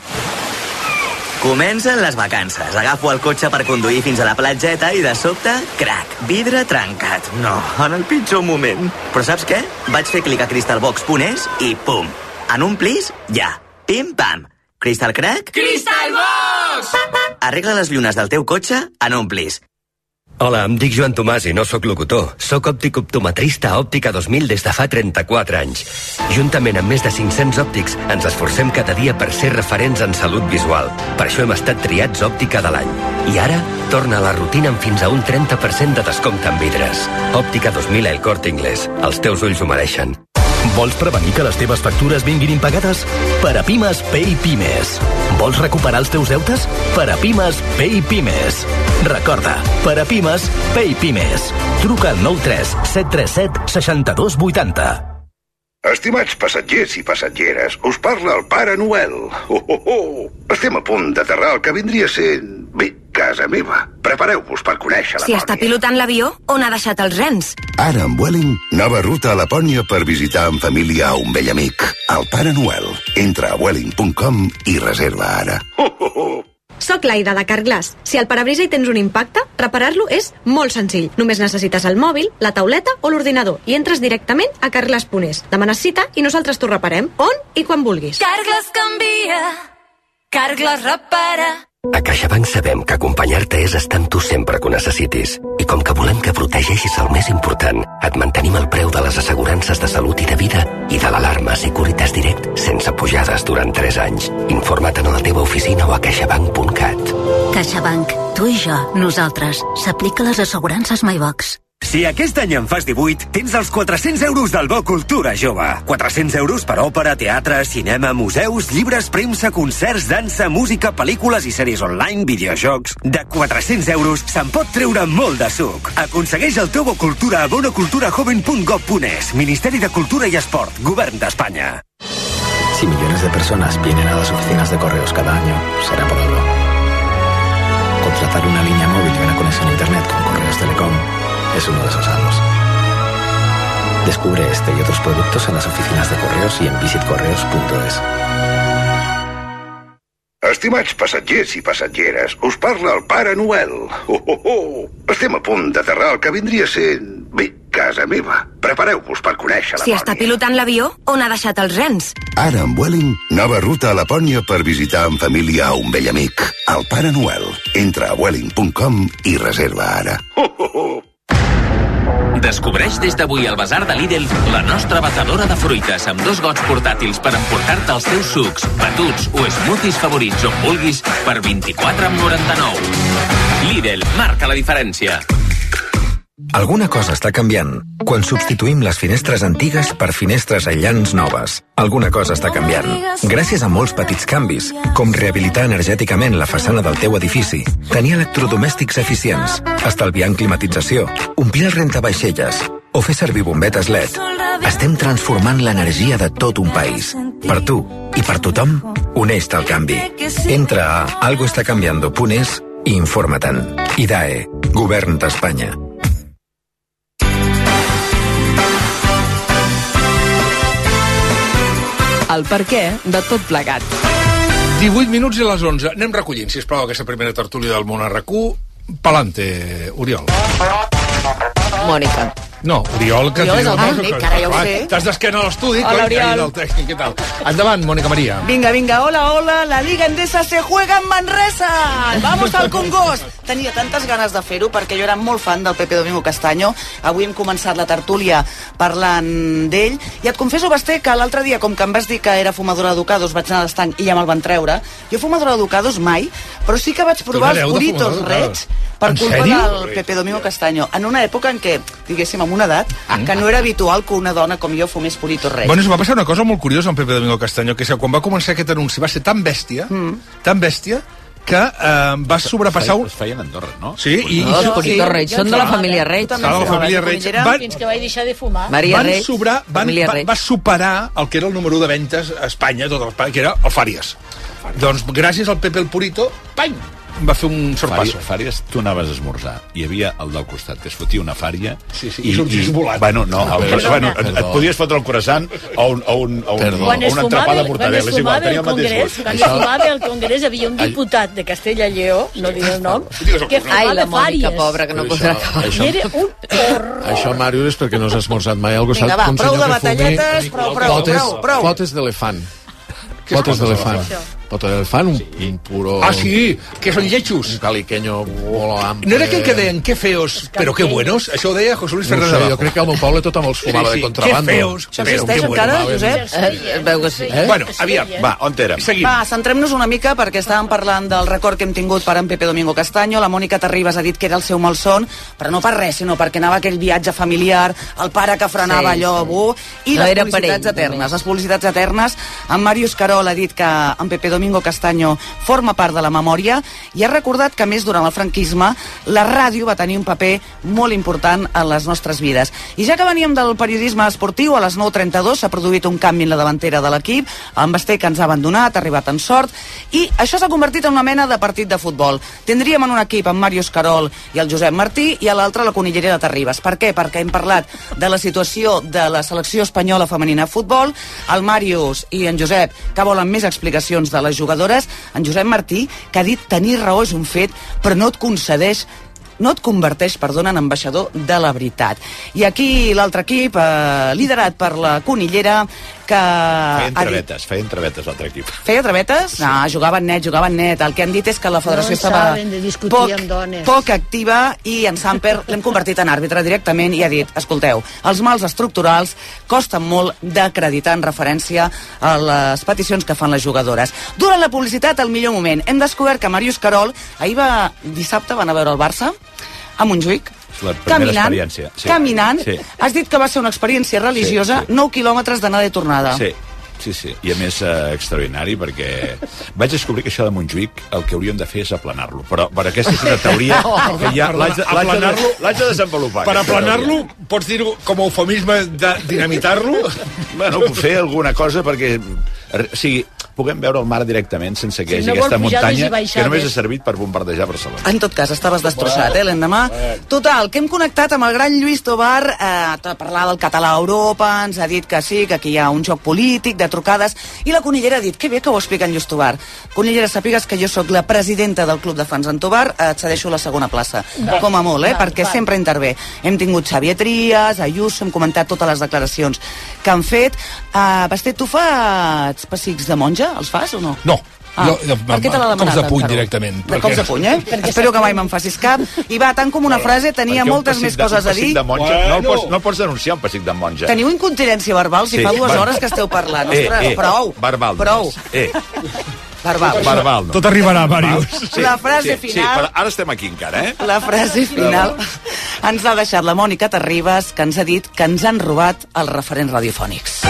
Comencen les vacances. Agafo el cotxe per conduir fins a la platgeta i de sobte, crac, vidre trencat. No, en el pitjor moment. Però saps què? Vaig fer clic a crystalbox punt es i pum. En un plis, ja. Pim-pam. Crystal Crack? Crystalbox! Arregla les llunes del teu cotxe en un plis. Hola, em dic Joan Tomàs i no sóc locutor. Soc òptic optometrista a Òptica dos mil des de fa trenta-quatre anys. Juntament amb més de cinc-cents òptics, ens esforcem cada dia per ser referents en salut visual. Per això hem estat triats òptica de l'any. I ara, torna a la rutina amb fins a un trenta per cent de descompte en vidres. Òptica dos mil El Corte Inglés. Els teus ulls ho mereixen. Vols prevenir que les teves factures vinguin impagades? Per a Pimes, Pay Pimes. Vols recuperar els teus deutes? Per a Pimes, Pay Pimes. Recorda, per a Pimes, Pay Pimes. Truca al nou tres set tres set sis dos vuit zero. Estimats passatgers i passatgeres, us parla el Pare Noel. Oh, oh, oh. Estem a punt d'aterrar el que vindria sent, bé, casa meva. Prepareu-vos per conèixer Si Lapònia. està pilotant l'avió, on ha deixat els rens? Ara amb Vueling, nova ruta a Lapònia per visitar en família a un vell amic, el Pare Noel. Entra a vueling punt com i reserva ara. Oh, oh, oh. Soc l'Aida de Carglass. Si al parabrisa hi tens un impacte, reparar-lo és molt senzill. Només necessites el mòbil, la tauleta o l'ordinador i entres directament a carglass punt es. Demanes cita i nosaltres t'ho reparem on i quan vulguis. Carglass canvia, Carglass repara. A CaixaBank sabem que acompanyar-te és estar amb tu sempre que ho necessitis. I com que volem que protegeixis el més important, et mantenim el preu de les assegurances de salut i de vida i de l'alarma Securitas Direct sense pujades durant tres anys. Informa't en la teva oficina o a caixabank punt cat. CaixaBank. Tu i jo. Nosaltres. S'aplica les assegurances MyBox. Si aquest any en fas divuit, tens els quatre-cents euros del Bo Cultura Jove. quatre-cents euros per òpera, teatre, cinema, museus, llibres, premsa, concerts, dansa, música, pel·lícules i sèries online, videojocs... De quatre-cents euros se'n pot treure molt de suc. Aconsegueix el teu Bo Cultura a bonoculturajoven punt gov punt es. Ministeri de Cultura y Esport, Govern d'Espanya. Si millones de personas vienen a las oficinas de correos cada año, será por algo. Contratar una línea móvil y una conexión a internet con Correos Telecom es uno de esos algos. Descubre este y otros productos en las oficinas de correos y en visit correos punto es. Estimats passatgers i passatgeres, us parla el Pare Noel. Oh, oh, oh. Estem a punt d'aterrar el que vindria sent, bé, casa meva. Prepareu-vos per conèixer Si Lapònia. està pilotant l'avió, on ha deixat els rens? Ara amb Vueling, nova ruta a Lapònia per visitar en família a un vell amic, el Pare Noel. Entra a vueling punt com i reserva ara. Oh, oh, oh. Descobreix des d'avui al Basar de Lidl la nostra batedora de fruites amb dos gots portàtils per emportar-te els teus sucs, batuts o smoothies favorits on vulguis per vint-i-quatre coma noranta-nou. Lidl marca la diferència. Alguna cosa està canviant quan substituïm les finestres antigues per finestres aïllants noves. Alguna cosa està canviant gràcies a molts petits canvis, com rehabilitar energèticament la façana del teu edifici, tenir electrodomèstics eficients, estalviar en climatització, omplir el rentavaixelles o fer servir bombetes L E D. Estem transformant l'energia de tot un país. Per tu i per tothom, uneix-te al canvi. Entra a algo está cambiando punt es i informa-te'n. I D A E, Govern d'Espanya. El per què de tot plegat. divuit minuts i les onze. Anem recollint, sisplau, aquesta primera tertúlia del món a R A C U. Palante, Oriol. Mònica. No, Oriol, que... Oriol és el tècnic, que ara ja ho sé. T'has d'esquena a l'estudi, Hola, coi, Oriol. del tècnic, què tal? Endavant, Mònica Maria. Vinga, vinga, hola, hola, la Liga Endesa se juega en Manresa. Vamos al Congost. Tenia tantes ganes de fer-ho perquè jo era molt fan del Pepe Domingo Castaño. Avui hem començat la tertúlia parlant d'ell i et confesso, Basté, que l'altre dia, com que em vas dir que era fumadora de Ducados, vaig anar a l'estanc i ja me'l van treure. Jo fumadora de Ducados mai, però sí que vaig provar els Puritos Reds per culpa del Pepe Domingo Castaño, en una època en què, diguéssim, amb una edat, que no era habitual que una dona com jo fumés Puritos Reds. Bueno, es va passar una cosa molt curiosa amb Pepe Domingo Castaño, que és que quan va començar aquest anunci va ser tan bèstia, mm. tan bèstia, que eh, va sobrepassar... Es feien a Andorra, no? Sí, i... No, els Purito Reig són de la família Reig. De la família Reig. Fins que vaig deixar de fumar. Maria van Reig, sobrar, van, família va, Reig. va superar el que era el número de ventes a Espanya, tot Espanya, que era el Fàries. Doncs gràcies al Pepe el Purito, pany, va fer un sorpasso. Fàries, tu anaves a esmorzar. Hi havia el del costat, que es fotia una fària... Sí, sí, i sortís volant. Bueno, no, el, Perdona. bueno, et, et podies fotre el croissant o, un, o, un, o, un, o una entrepada de mortadela. És igual, tenia el mateix gust. Quan es fumava al Congrés, hi havia un diputat de Castella i Lleó, no diré el nom, que Ai, fumava la Mònica, fàries. pobra, que no podrà acabar. I era un horror. Això, Màrius, és perquè no has esmorzat mai al costat. Vinga, va, d'un prou senyor de que fumi batalletes, prou, prou, potes, prou, prou. Potes d'elefant. Potes d'elefant. Potes d'elefant, un, un puro... Ah, sí, que són lletjos. Un caliqueño molt ample. No era aquell que deien, que feos, però que buenos? Això ho deia José Luis No Fernández sé, Abajo. jo crec que al meu poble tothom els fumava Sí, sí, de contrabando. que feos, Això però existeix que encara, buenos. Josep? Eh, es veu que sí. Eh? Bueno, aviam, Va, on érem? seguim. Va, centrem-nos una mica perquè estàvem parlant del record que hem tingut per en Pepe Domingo Castaño. La Mònica Terribas ha dit que era el seu malson, però no per res, sinó perquè anava aquell viatge familiar, el pare que frenava Sí, allò, sí. bu, i No les era per publicitats ell, eternes. també. Les publicitats eternes. En Màrius Carol ha dit que en Pepe Domingo Castaño forma part de la memòria i ha recordat que, a més, durant el franquisme, la ràdio va tenir un paper molt important en les nostres vides. I ja que veníem del periodisme esportiu, a les nou trenta dos s'ha produït un canvi en la davantera de l'equip, en Basté, que ens ha abandonat, ha arribat en sort, i això s'ha convertit en una mena de partit de futbol. Tindríem en un equip en Màrius Carol i el Josep Martí, i a l'altre la conillera de Terribas. Per què? Perquè hem parlat de la situació de la selecció espanyola femenina de futbol, el Màrius i en Josep, que volen més explicacions de les jugadores, en Josep Martí, que ha dit tenir raó és un fet, però no et concedeix no et converteix, perdona, en ambaixador de la veritat. I aquí l'altre equip, eh, liderat per la conillera, que... Feien ha dit- travetes, feien travetes l'altre equip. Feia travetes? Sí. No, jugaven net, jugaven net. El que han dit és que la federació No en estava saben de discutir poc, amb dones. poc activa, i en Samper l'hem convertit en àrbitre directament i ha dit, escolteu, els mals estructurals costen molt d'acreditar en referència a les peticions que fan les jugadores. Durant la publicitat, al millor moment, hem descobert que Màrius Carol ahir va, dissabte van a veure el Barça a Montjuïc, És la primera caminant, experiència. Sí. caminant. Sí. Has dit que va ser una experiència religiosa, Sí, sí. nou quilòmetres d'anada i tornada. Sí, sí, sí. I a més, eh, extraordinari, perquè vaig descobrir que això de Montjuïc el que hauríem de fer és aplanar-lo. Però, però aquesta és una teoria que ja l'haig de, l'haig de, Aplanar-lo- l'haig de desenvolupar. Per aquesta aplanar-lo, pots dir-ho com a eufemisme de dinamitar-lo? teoria. Bueno, fer alguna cosa perquè... O sigui, puguem veure el mar directament sense que hi Sí, hagi no vol aquesta pujades i muntanya baixades. que només ha servit per bombardejar Barcelona. En tot cas, estaves destrossat, eh, l'endemà. Total, que hem connectat amb el gran Lluís Tobar eh, a parlar del català a Europa, ens ha dit que sí, que aquí hi ha un joc polític, de trucades, i la conillera ha dit, que bé que ho explica en Lluís Tobar. Conillera, sàpigues que jo sóc la presidenta del Club de Fans en Tobar, et cedeixo la segona plaça, Va. com a molt, eh, Va, perquè va. sempre intervé. Hem tingut Xavier Trias, Ayuso, hem comentat totes les declaracions que han fet. Uh, Basté, tu fas pessics de monja? Els fas o no? No. Ah, Jo- jo- per què te l'ha demanat? cops de puny, en Carol? directament, De perquè- cops de puny, eh? Perquè Espero que mai me'n facis cap. I va, tant com una frase, tenia Perquè un moltes pessic més de- coses a un pessic dir. de monja, no, el pots, no el pots denunciar, un pessic de monja. Teniu incontinència verbal si Sí, fa dues va. hores que esteu parlant. Eh, Ostres, eh, prou. verbal Prou. només. Eh, Verbal. verbal, no. Tot arribarà, Màrius. Sí, La frase sí, final- Sí, però ara estem aquí encara, eh? La frase final ens l'ha deixat la Mònica Terribas, que ens ha dit que ens han robat els referents radiofònics.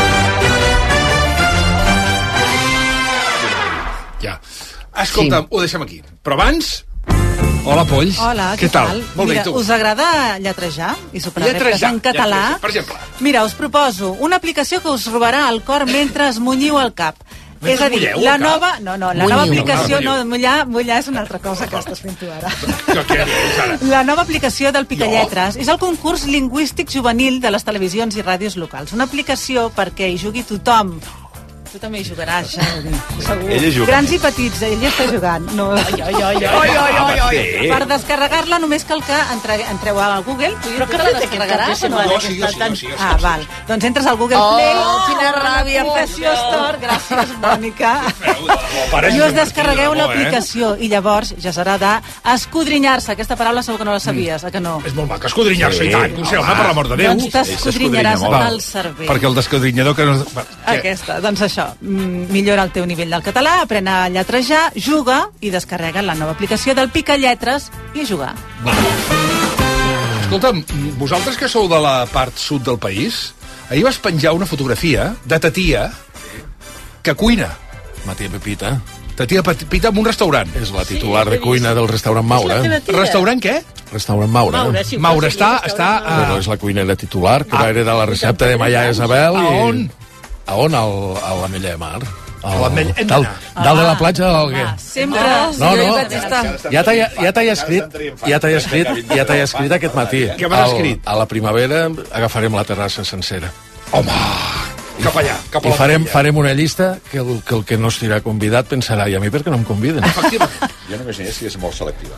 Ja. Escolta'm, ho deixem aquí. Però abans... Hola, Polls. Hola, què, què tal? Molt Mira, bé, tu? us agrada lletrejar i superar reptes Lletrejar, en català? lletrejar, per exemple. Mira, us proposo una aplicació que us robarà el cor mentre es munyiu el cap. Mentre És a dir, mulleu el la cap? nova, no, no, la Munyiu. nova aplicació, Ah, no, munyiu. mullar, mullar és una altra cosa que estàs fent tu ara. Que què dius, ara? La nova aplicació del Picalletres és el concurs lingüístic juvenil de les televisions i ràdios locals. Una aplicació perquè hi jugui tothom. Tu també hi jugaràs, Jordi, segur. Ella juga. Grans i petits, ell està jugant. No. Ai, ai, ai, ai, ai, ai, ai. Sí. Per descarregar-la només cal que entre, entreu al Google. Tu, Però tu què te la fas aquest cap de descarregaràs o no? setmana Ara que que està està tan- tan- Ah, val. Doncs entres al Google Oh, Play. quina ràbia, ràbia. Preciós Tor. Gràcies, Mònica. Pareix I us divertida, descarregueu no, eh? l'aplicació i llavors ja serà d'escodrinyar-se. Aquesta paraula segur que no la sabies, eh que no? És molt maca, escodrinyar-se, Sí, i tant. No sé, home, home. per l'amor de Déu. Doncs t'escodrinyaràs molt. el cervell. Perquè el descodrinyador que no... Va, què? Aquesta, doncs això, mm, millora el teu nivell del català, aprèn a lletrejar, juga i descarrega la nova aplicació del Picalletres i a jugar. Escolta'm, vosaltres que sou de la part sud del país, ahir vas penjar una fotografia de ta tia que cuina. Ma tia Pepita. Ta tia Pepita en un restaurant. És la titular de cuina del restaurant Maura. Restaurant què? Restaurant Maura. Maura, sí, Maura està... està a... Però és la cuinera titular, que va heredar la recepta de Maia Isabel. A on? A on? A l'Ametlla de Mar. L'Ametlla... Dalt, dalt de la platja de l'Alguer. Sempre. No, no. Ja t'he escrit, ja t'he escrit, ja t'he escrit aquest matí. Què m'has escrit? A la primavera agafarem la terrassa sencera. Home, cap allà, cap a la I farem, farem una llista que el, que el que no estirà convidat pensarà, i a mi per què no em conviden? Jo no m'imagino si és molt selectiva.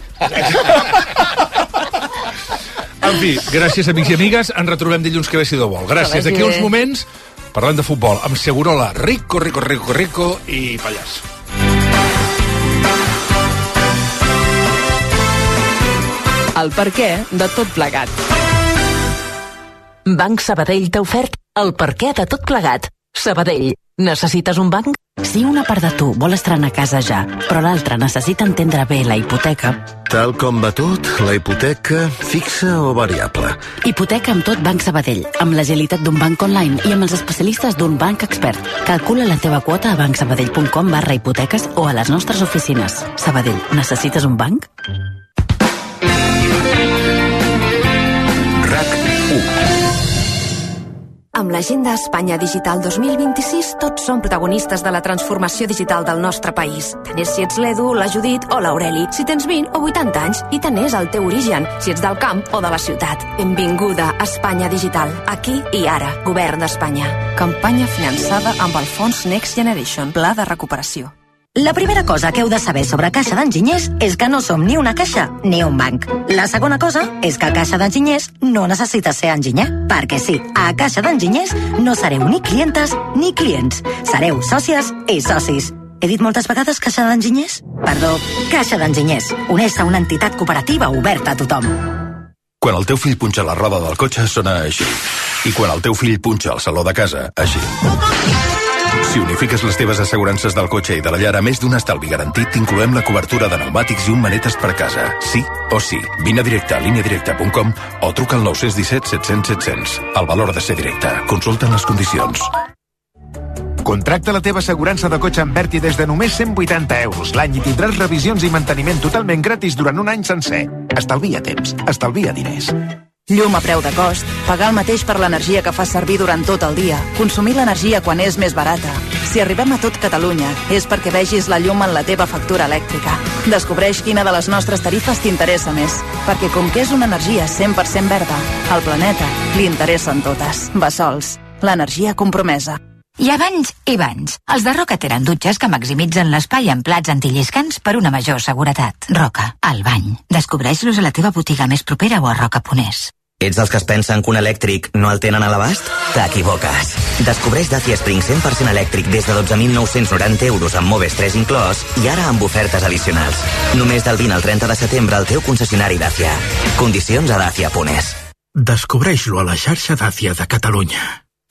En fi, gràcies, amics i amigues. Ens retrobem dilluns que ve, si Déu vol. Gràcies. D'aquí uns moments, parlant de futbol, amb Segurola, Rico, Rico, Rico, Rico i Pallars. El perquè de tot plegat. Banc Sabadell t'ha ofert el perquè de tot plegat. Sabadell, necessites un banc? Si una part de tu vol estrenar casa ja, però l'altra necessita entendre bé la hipoteca... Tal com va tot, la hipoteca fixa o variable? Hipoteca amb tot Banc Sabadell, amb l'agilitat d'un banc online i amb els especialistes d'un banc expert. Calcula la teva quota a bancsabadell.com barra hipoteques o a les nostres oficines. Sabadell, necessites un banc? Amb l'Agenda Espanya Digital dos mil vint-i-sis, tots som protagonistes de la transformació digital del nostre país. Tant és si ets l'Edu, la Judit o l'Aureli, si tens vint o vuitanta anys, i tant és el teu origen, si ets del camp o de la ciutat. Benvinguda a Espanya Digital, aquí i ara, Govern d'Espanya. Campanya finançada amb el fons Next Generation, Pla de Recuperació. La primera cosa que heu de saber sobre Caixa d'Enginyers és que no som ni una caixa ni un banc. La segona cosa és que Caixa d'Enginyers no necessita ser enginyer, perquè sí, a Caixa d'Enginyers no sereu ni clientes ni clients, sereu sòcies i socis. He dit moltes vegades Caixa d'Enginyers? Perdó, Caixa d'Enginyers, uneix-se a una entitat cooperativa oberta a tothom. Quan el teu fill punxa la roda del cotxe sona així. I quan el teu fill punxa el saló de casa, així. Si unifiques les teves assegurances del cotxe i de la llar a més d'un estalvi garantit, t'incloem la cobertura de pneumàtics i un manetes per casa. Sí o sí. Vine a directe a línia directa punt com o truca al nou un set set cents set cents. El valor de ser directe. Consulta'n les condicions. Contracta la teva assegurança de cotxe amb Berti des de només cent vuitanta euros l'any i tindràs revisions i manteniment totalment gratis durant un any sencer. Estalvia temps, estalvia diners. Llum a preu de cost, pagar el mateix per l'energia que fas servir durant tot el dia, consumir l'energia quan és més barata. Si arribem a tot Catalunya, és perquè vegis la llum en la teva factura elèctrica. Descobreix quina de les nostres tarifes t'interessa més, perquè com que és una energia cent per cent verda, al planeta li interessen totes. Bessols, l'energia compromesa. Hi ha banys i banys. Els de Roca tenen dutxes que maximitzen l'espai amb plats antilliscants per una major seguretat. Roca, el bany. Descobreix-los a la teva botiga més propera o a roca punt es. Ets dels que es pensen que un elèctric no el tenen a l'abast? T'equivoques. Descobreix Dacia Spring cent per cent elèctric des de dotze mil nou-cents noranta euros amb Moves tres inclòs i ara amb ofertes addicionals. Només del vint al trenta de setembre al teu concessionari Dacia. Condicions a dacia punt es. Descobreix-lo a la xarxa Dacia de Catalunya.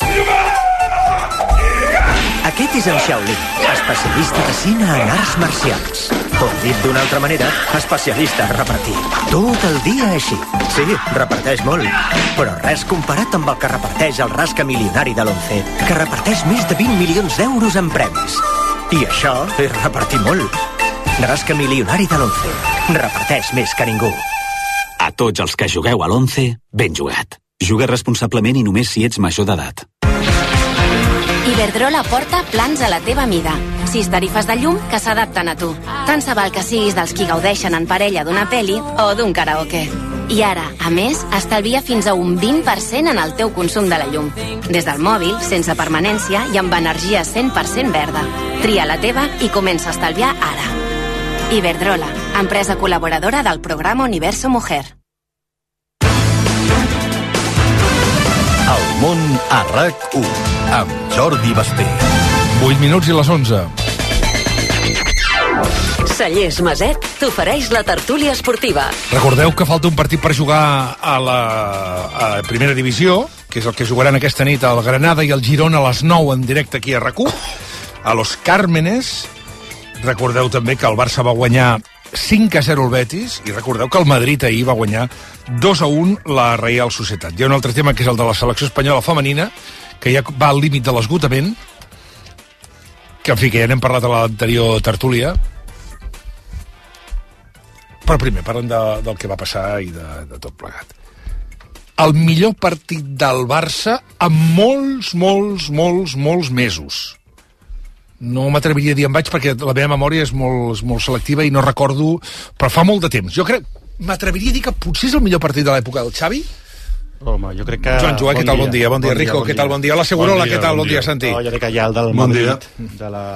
Aquest és el Shaolin, especialista de cine en arts marcials. O, dit d'una altra manera, especialista a repartir. Tot el dia així. Sí, reparteix molt, però res comparat amb el que reparteix el rasca milionari de l'Once, que reparteix més de vint milions d'euros en premis. I això és repartir molt. Rasca milionari de l'Once. Reparteix més que ningú. A tots els que jugueu a l'Once, ben jugat. Juga responsablement i només si ets major d'edat. Iberdrola porta plans a la teva mida. Sis tarifes de llum que s'adapten a tu. Tant se val que siguis dels qui gaudeixen en parella d'una peli o d'un karaoke. I ara, a més, estalvia fins a un vint per cent en el teu consum de la llum. Des del mòbil, sense permanència i amb energia cent per cent verda. Tria la teva i comença a estalviar ara. Iberdrola, empresa col·laboradora del programa Universo Mujer. El món a RAC u, amb Jordi Basté. vuit minuts i les onze. Cellers Maset t'ofereix la tertúlia esportiva. Recordeu que falta un partit per jugar a la a primera divisió, que és el que jugaran aquesta nit el Granada i el Girona a les nou en directe aquí a RAC u, a Los Cármenes. Recordeu també que el Barça va guanyar cinc a zero al Betis, i recordeu que el Madrid ahir va guanyar dos a un la Real Societat. Hi ha un altre tema que és el de la selecció espanyola femenina, que ja va al límit de l'esgotament, que en fi, que ja n'hem parlat a l'anterior tertúlia. Però primer parlem de, del que va passar i de, de tot plegat. El millor partit del Barça en molts, molts, molts, molts mesos. No m'atreviria a dir en vaig perquè la meva memòria és molt, és molt selectiva i no recordo, però fa molt de temps. Jo crec, m'atreviria a dir que potser és el millor partit de l'època del Xavi. Home, jo crec que... Joan Joan, què tal? Bon dia. Bon dia, Rico, què tal? Bon dia. Hola, Segurola, què tal? Bon dia, Santi. No, jo crec que hi ha el del Madrid, de la,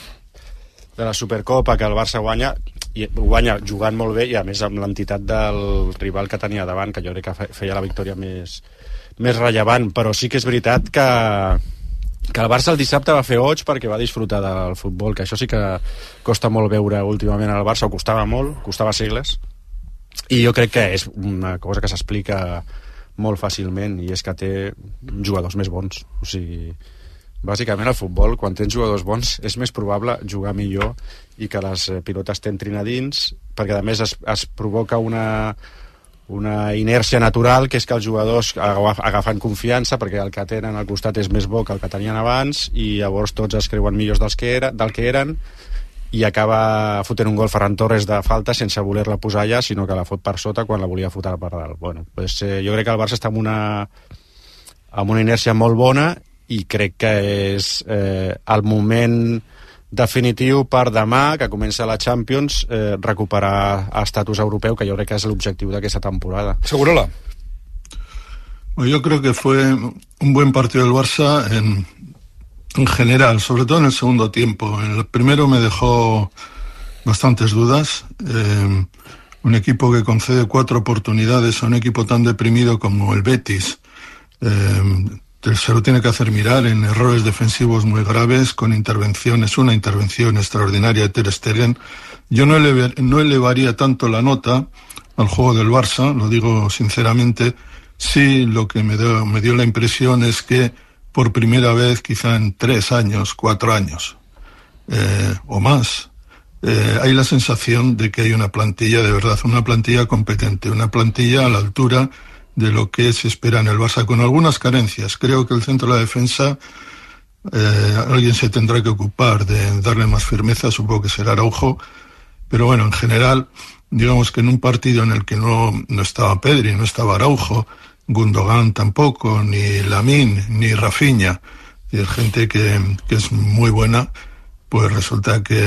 de la Supercopa, que el Barça guanya, i guanya jugant molt bé, i a més amb l'entitat del rival que tenia davant, que jo crec que feia la victòria més, més rellevant, però sí que és veritat que, que el Barça el dissabte va fer oig perquè va disfrutar del futbol, que això sí que costa molt veure últimament al Barça, o costava molt, costava segles, i jo crec que és una cosa que s'explica molt fàcilment, i és que té jugadors més bons. O sigui, bàsicament al futbol, quan tens jugadors bons, és més probable jugar millor i que les pilotes t'entrin a dins, perquè a més es, es provoca una, una inèrcia natural, que és que els jugadors agafen confiança, perquè el que tenen al costat és més bo que el que tenien abans, i llavors tots es creuen millors dels que era, del que eren, i acaba fotent un gol Ferran Torres de falta sense voler-la posar allà, sinó que la fot per sota quan la volia fotre per dalt. Bueno, pues, eh, jo crec que el Barça està amb una, amb una inèrcia molt bona, i crec que és eh, el moment definitiu per demà, que comença la Champions, eh, recuperar estatus europeu, que jo crec que és l'objectiu d'aquesta temporada. Segurola. Bueno, yo creo que fue un buen partido del Barça en... en general, sobre todo en el segundo tiempo. En el primero me dejó bastantes dudas. Eh, un equipo que concede cuatro oportunidades a un equipo tan deprimido como el Betis, eh, se lo tiene que hacer mirar en errores defensivos muy graves, con intervenciones, una intervención extraordinaria de Ter Stegen. Yo no, eleve, no elevaría tanto la nota al juego del Barça, lo digo sinceramente. Sí, lo que me dio, me dio la impresión es que por primera vez, quizá en tres años, cuatro años, eh, o más, eh, hay la sensación de que hay una plantilla de verdad, una plantilla competente, una plantilla a la altura de lo que se espera en el Barça, con algunas carencias. Creo que el centro de la defensa, eh, alguien se tendrá que ocupar de darle más firmeza, supongo que será Araujo, pero bueno, en general, digamos que en un partido en el que no, no estaba Pedri, no estaba Araujo, Gundogan tampoco, ni Lamine, ni Rafinha, y es gente que, que es muy buena, pues resulta que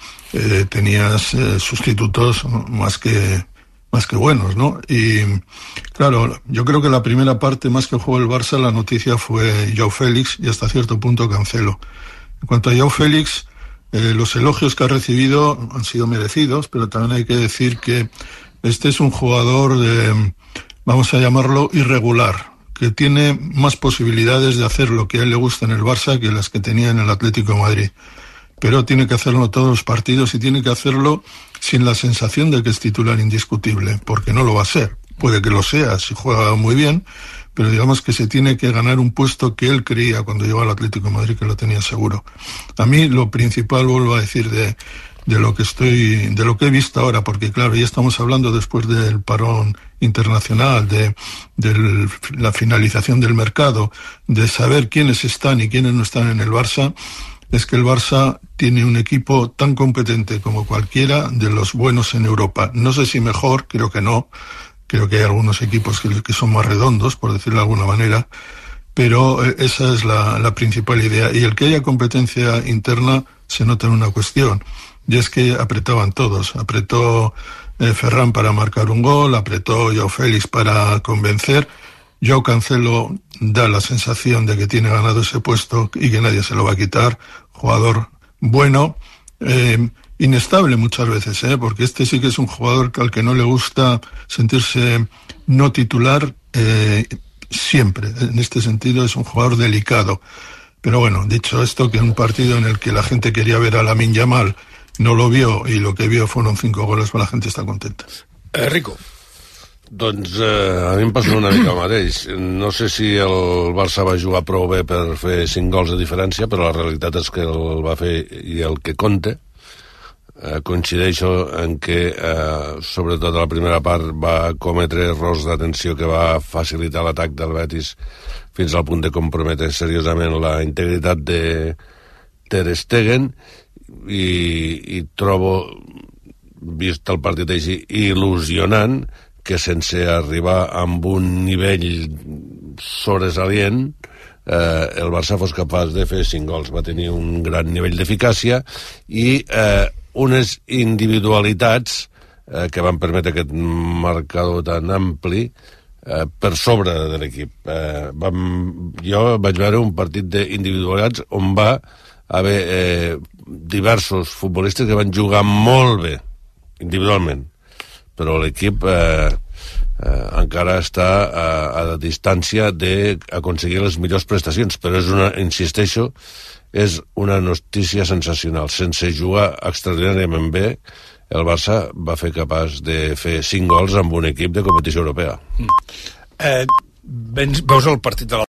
eh, tenías eh, sustitutos más que, más que buenos, ¿no? Y claro, yo creo que la primera parte, más que el juego del Barça, la noticia fue Joao Félix, y hasta cierto punto Cancelo. En cuanto a Joao Félix, eh, los elogios que ha recibido han sido merecidos, pero también hay que decir que este es un jugador de... vamos a llamarlo irregular, que tiene más posibilidades de hacer lo que a él le gusta en el Barça que las que tenía en el Atlético de Madrid. Pero tiene que hacerlo todos los partidos, y tiene que hacerlo sin la sensación de que es titular indiscutible, porque no lo va a ser. Puede que lo sea si juega muy bien, pero digamos que se tiene que ganar un puesto que él creía cuando llegó al Atlético de Madrid que lo tenía seguro. A mí lo principal, vuelvo a decir, de... de lo que estoy, de lo que he visto ahora, porque claro, ya estamos hablando después del parón internacional, de, de la finalización del mercado, de saber quiénes están y quiénes no están en el Barça, es que el Barça tiene un equipo tan competente como cualquiera de los buenos en Europa. No sé si mejor, creo que no, creo que hay algunos equipos que, que son más redondos, por decirlo de alguna manera, pero esa es la, la principal idea. Y el que haya competencia interna se nota en una cuestión, y es que apretaban todos. Apretó eh, Ferran para marcar un gol, apretó Joao Félix para convencer. Joao Cancelo da la sensación de que tiene ganado ese puesto y que nadie se lo va a quitar. Jugador bueno, eh, inestable muchas veces, ¿eh? Porque este sí que es un jugador al que no le gusta sentirse no titular eh, siempre. En este sentido es un jugador delicado. Pero bueno, dicho esto, que en un partido en el que la gente quería ver a Lamine Yamal no lo vio, i lo que vio fueron cinco goles, però la gent està contenta. Eh, Rico. Doncs eh, a mi em passa una mica el mateix. No sé si el Barça va jugar prou bé per fer cinc gols de diferència, però la realitat és que el va fer i el que compta. Eh, coincideixo en que, eh, sobretot a la primera part, va cometre errors d'atenció que va facilitar l'atac del Betis fins al punt de comprometre seriosament la integritat de Ter Stegen, i, i trobo, vist el partit així, il·lusionant que sense arribar amb un nivell sobresalient eh, el Barça fos capaç de fer cinc gols. Va tenir un gran nivell d'eficàcia i eh, unes individualitats eh, que van permetre aquest marcador tan ampli eh, per sobre de l'equip. Eh, vam, jo vaig veure un partit d'individualitats on va haver eh, diversos futbolistes que van jugar molt bé, individualment, però l'equip eh, eh, encara està a, a la distància d'aconseguir les millors prestacions, però és una, insisteixo, és una notícia sensacional. Sense jugar extraordinàriament bé, el Barça va fer capaç de fer cinc gols amb un equip de competició europea. Mm. Eh, veus el partit de la